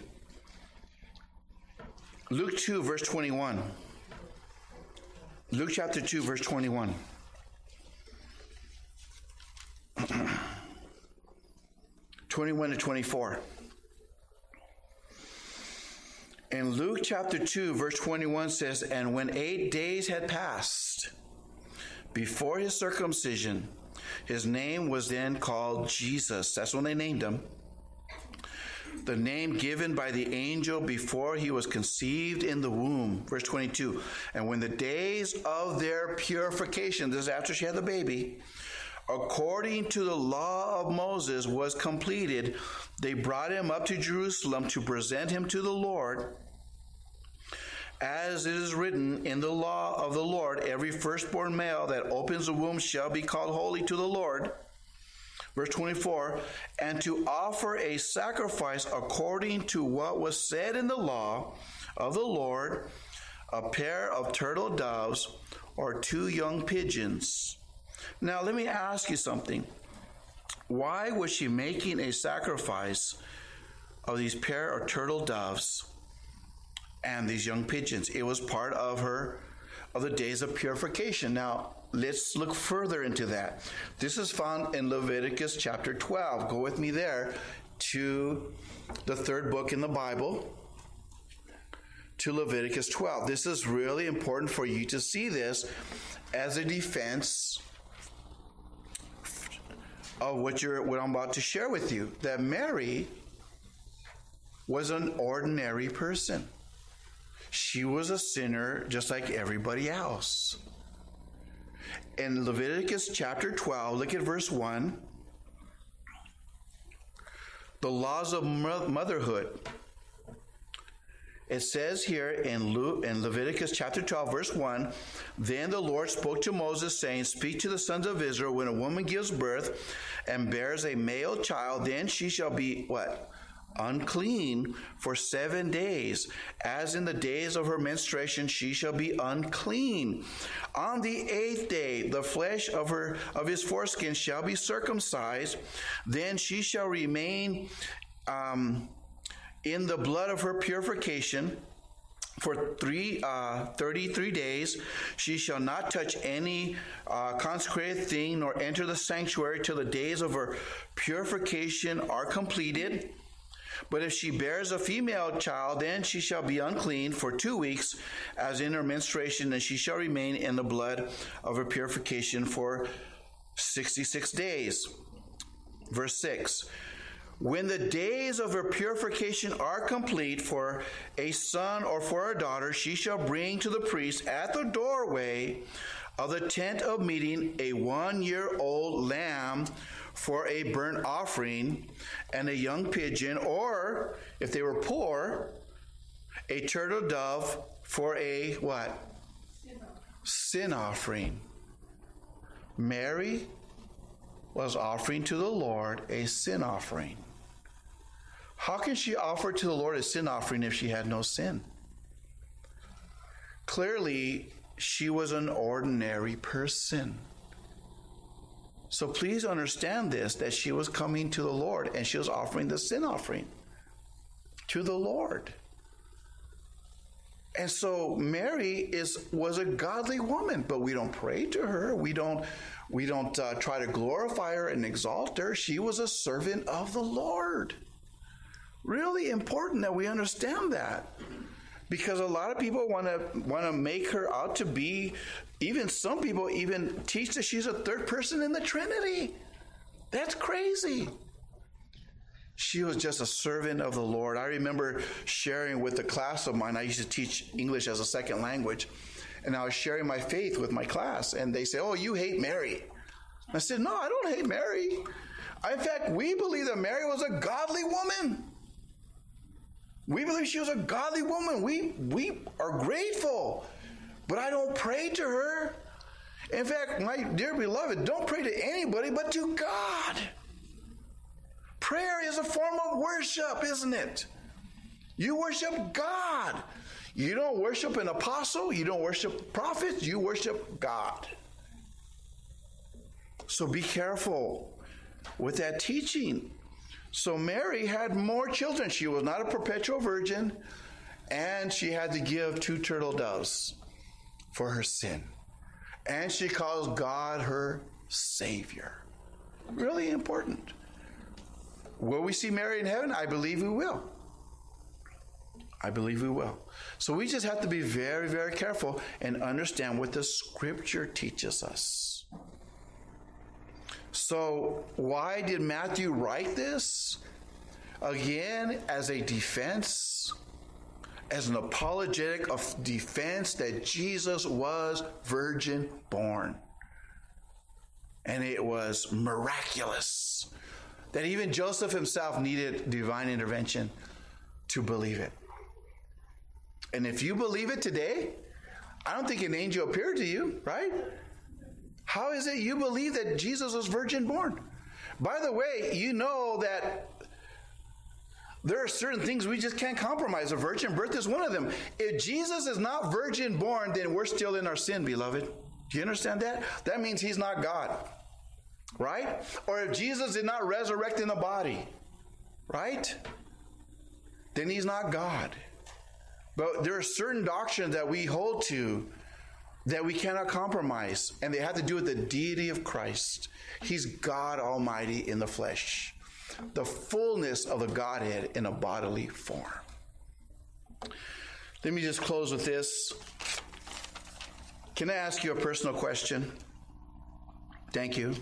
Luke 2, verse 21. Luke chapter 2, verse 21. 21 to 24. In Luke chapter 2, verse 21 says, and when 8 days had passed before his circumcision, his name was then called Jesus. That's when they named him. The name given by the angel before he was conceived in the womb. Verse 22. And when the days of their purification, this is after she had the baby, according to the law of Moses was completed, they brought him up to Jerusalem to present him to the Lord. As it is written in the law of the Lord, every firstborn male that opens the womb shall be called holy to the Lord. Verse 24, and to offer a sacrifice according to what was said in the law of the Lord, a pair of turtle doves or 2 young pigeons. Now, let me ask you something. Why was she making a sacrifice of these pair of turtle doves and these young pigeons? It was part of the days of purification. Now, let's look further into that. This is found in Leviticus chapter 12. Go with me there to the 3rd book in the Bible, to Leviticus 12. This is really important for you to see this as a defense of what I'm about to share with you, that Mary was an ordinary person. She was a sinner just like everybody else. In Leviticus chapter 12, look at verse 1. The laws of motherhood. It says here in Leviticus chapter 12, verse 1, then the Lord spoke to Moses, saying, speak to the sons of Israel, when a woman gives birth and bears a male child, then she shall be what? Unclean for 7 days. As in the days of her menstruation, she shall be unclean. On the 8th day, the flesh of his foreskin shall be circumcised. Then she shall remain in the blood of her purification for 33 days. She shall not touch any consecrated thing, nor enter the sanctuary till the days of her purification are completed. But if she bears a female child, then she shall be unclean for 2 weeks, as in her menstruation, and she shall remain in the blood of her purification for 66 days. Verse 6. When the days of her purification are complete for a son or for a daughter, she shall bring to the priest at the doorway of the tent of meeting a 1-year-old lamb for a burnt offering, and a young pigeon, or if they were poor, a turtle dove for a what? Sin offering. Mary was offering to the Lord a sin offering. How can she offer to the Lord a sin offering if she had no sin? Clearly, she was an ordinary person. So please understand this, that she was coming to the Lord and she was offering the sin offering to the Lord. And so Mary was a godly woman, but we don't pray to her. We don't try to glorify her and exalt her. She was a servant of the Lord. Really important that we understand that, because a lot of people want to make her out to be, even some people even teach that she's a third person in the Trinity. That's crazy. She was just a servant of the Lord. I remember sharing with a class of mine. I used to teach English as a second language, and I was sharing my faith with my class, and they say, "Oh, you hate Mary." I said, "No, I don't hate Mary. In fact, we believe that Mary was a godly woman. We believe she was a godly woman. We are grateful, but I don't pray to her. In fact, my dear beloved, don't pray to anybody but to God. Prayer is a form of worship, isn't it? You worship God. You don't worship an apostle. You don't worship prophets. You worship God. So be careful with that teaching. So Mary had more children. She was not a perpetual virgin, and she had to give 2 turtle doves for her sin. And she calls God her Savior. Really important. Will we see Mary in heaven? I believe we will. I believe we will. So we just have to be very, very careful and understand what the Scripture teaches us. So why did Matthew write this? Again, as a defense, as an apologetic of defense that Jesus was virgin born. And it was miraculous. That even Joseph himself needed divine intervention to believe it. And if you believe it today, I don't think an angel appeared to you, right? How is it you believe that Jesus was virgin born? By the way, you know that there are certain things we just can't compromise. A virgin birth is one of them. If Jesus is not virgin born, then we're still in our sin, beloved. Do you understand that? That means he's not God. Right? Or if Jesus did not resurrect in the body, right? Then he's not God. But there are certain doctrines that we hold to that we cannot compromise, and they have to do with the deity of Christ. He's God Almighty in the flesh, the fullness of the Godhead in a bodily form. Let me just close with this. Can I ask you a personal question? Thank you.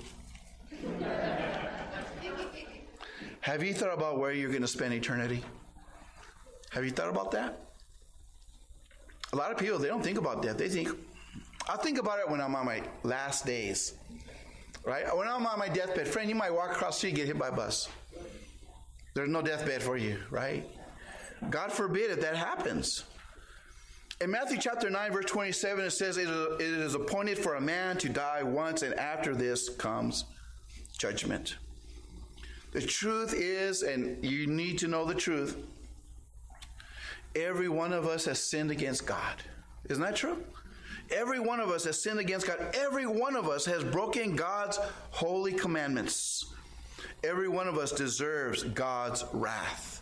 Have you thought about where you're going to spend eternity? Have you thought about that? A lot of people, they don't think about that. They think, I'll think about it when I'm on my last days, right? When I'm on my deathbed, friend, you might walk across the street and get hit by a bus. There's no deathbed for you, right? God forbid if that happens. In Matthew chapter 9, verse 27, it says, it is appointed for a man to die once, and after this comes judgment. The truth is, and you need to know the truth, every one of us has sinned against God. Isn't that true? Every one of us has sinned against God. Every one of us has broken God's holy commandments. Every one of us deserves God's wrath.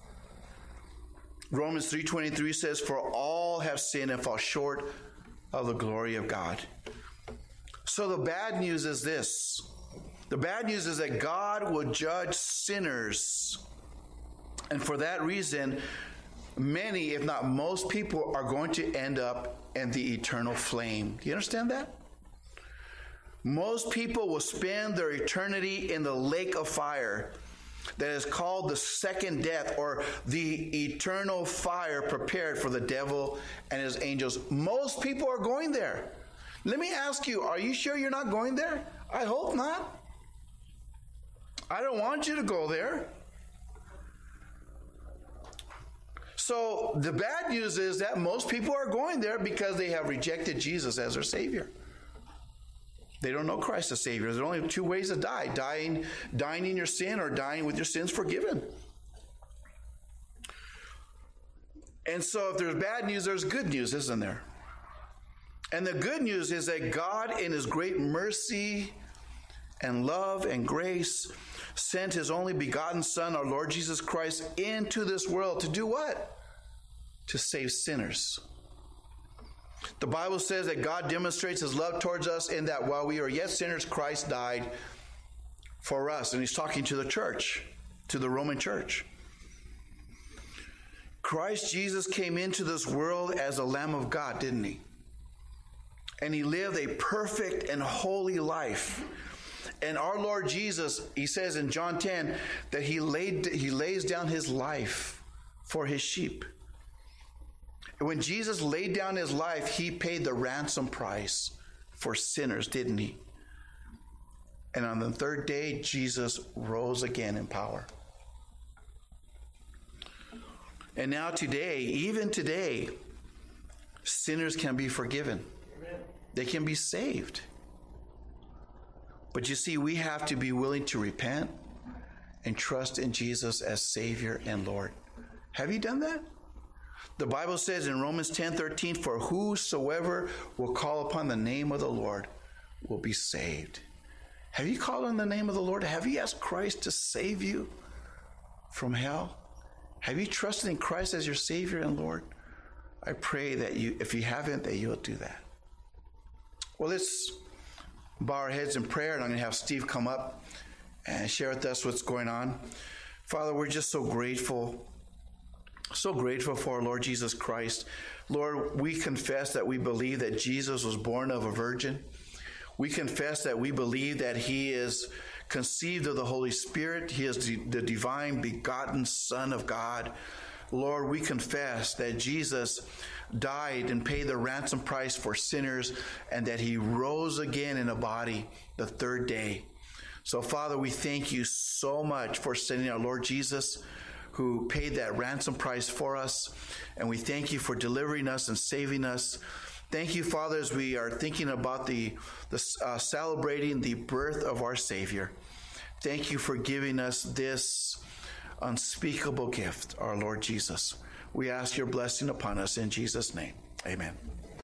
Romans 3:23 says, "For all have sinned and fall short of the glory of God." So the bad news is this. The bad news is that God will judge sinners. And for that reason, many, if not most people, are going to end up in the eternal flame. Do you understand that? Most people will spend their eternity in the lake of fire that is called the second death, or the eternal fire prepared for the devil and his angels. Most people are going there. Let me ask you, are you sure you're not going there? I hope not. I don't want you to go there. So the bad news is that most people are going there because they have rejected Jesus as their Savior. They don't know Christ as Savior. There are only 2 ways to die. Dying in your sin, or dying with your sins forgiven. And so if there's bad news, there's good news, isn't there? And the good news is that God, in his great mercy and love and grace, sent his only begotten Son, our Lord Jesus Christ, into this world to do what? To save sinners. The Bible says that God demonstrates his love towards us in that while we are yet sinners, Christ died for us. And he's talking to the church, to the Roman church. Christ Jesus came into this world as the Lamb of God, didn't he? And he lived a perfect and holy life. And our Lord Jesus, he says in John 10, that he lays down his life for his sheep. When Jesus laid down his life, he paid the ransom price for sinners, didn't he? And on the third day, Jesus rose again in power. And now today, even today, sinners can be forgiven. Amen. They can be saved. But you see, we have to be willing to repent and trust in Jesus as Savior and Lord. Have you done that? The Bible says in Romans 10:13, for whosoever will call upon the name of the Lord will be saved. Have you called on the name of the Lord? Have you asked Christ to save you from hell? Have you trusted in Christ as your Savior and Lord? I pray that you, if you haven't, that you'll do that. Well, let's bow our heads in prayer, and I'm going to have Steve come up and share with us what's going on. Father, we're just so grateful for our Lord Jesus Christ. Lord, we confess that we believe that Jesus was born of a virgin. We confess that we believe that he is conceived of the Holy Spirit. He is the divine begotten Son of God. Lord, we confess that Jesus died and paid the ransom price for sinners, and that he rose again in a body the third day. So, Father, we thank you so much for sending our Lord Jesus, who paid that ransom price for us. And we thank you for delivering us and saving us. Thank you, Father, as we are thinking about the celebrating the birth of our Savior. Thank you for giving us this unspeakable gift, our Lord Jesus. We ask your blessing upon us in Jesus' name. Amen.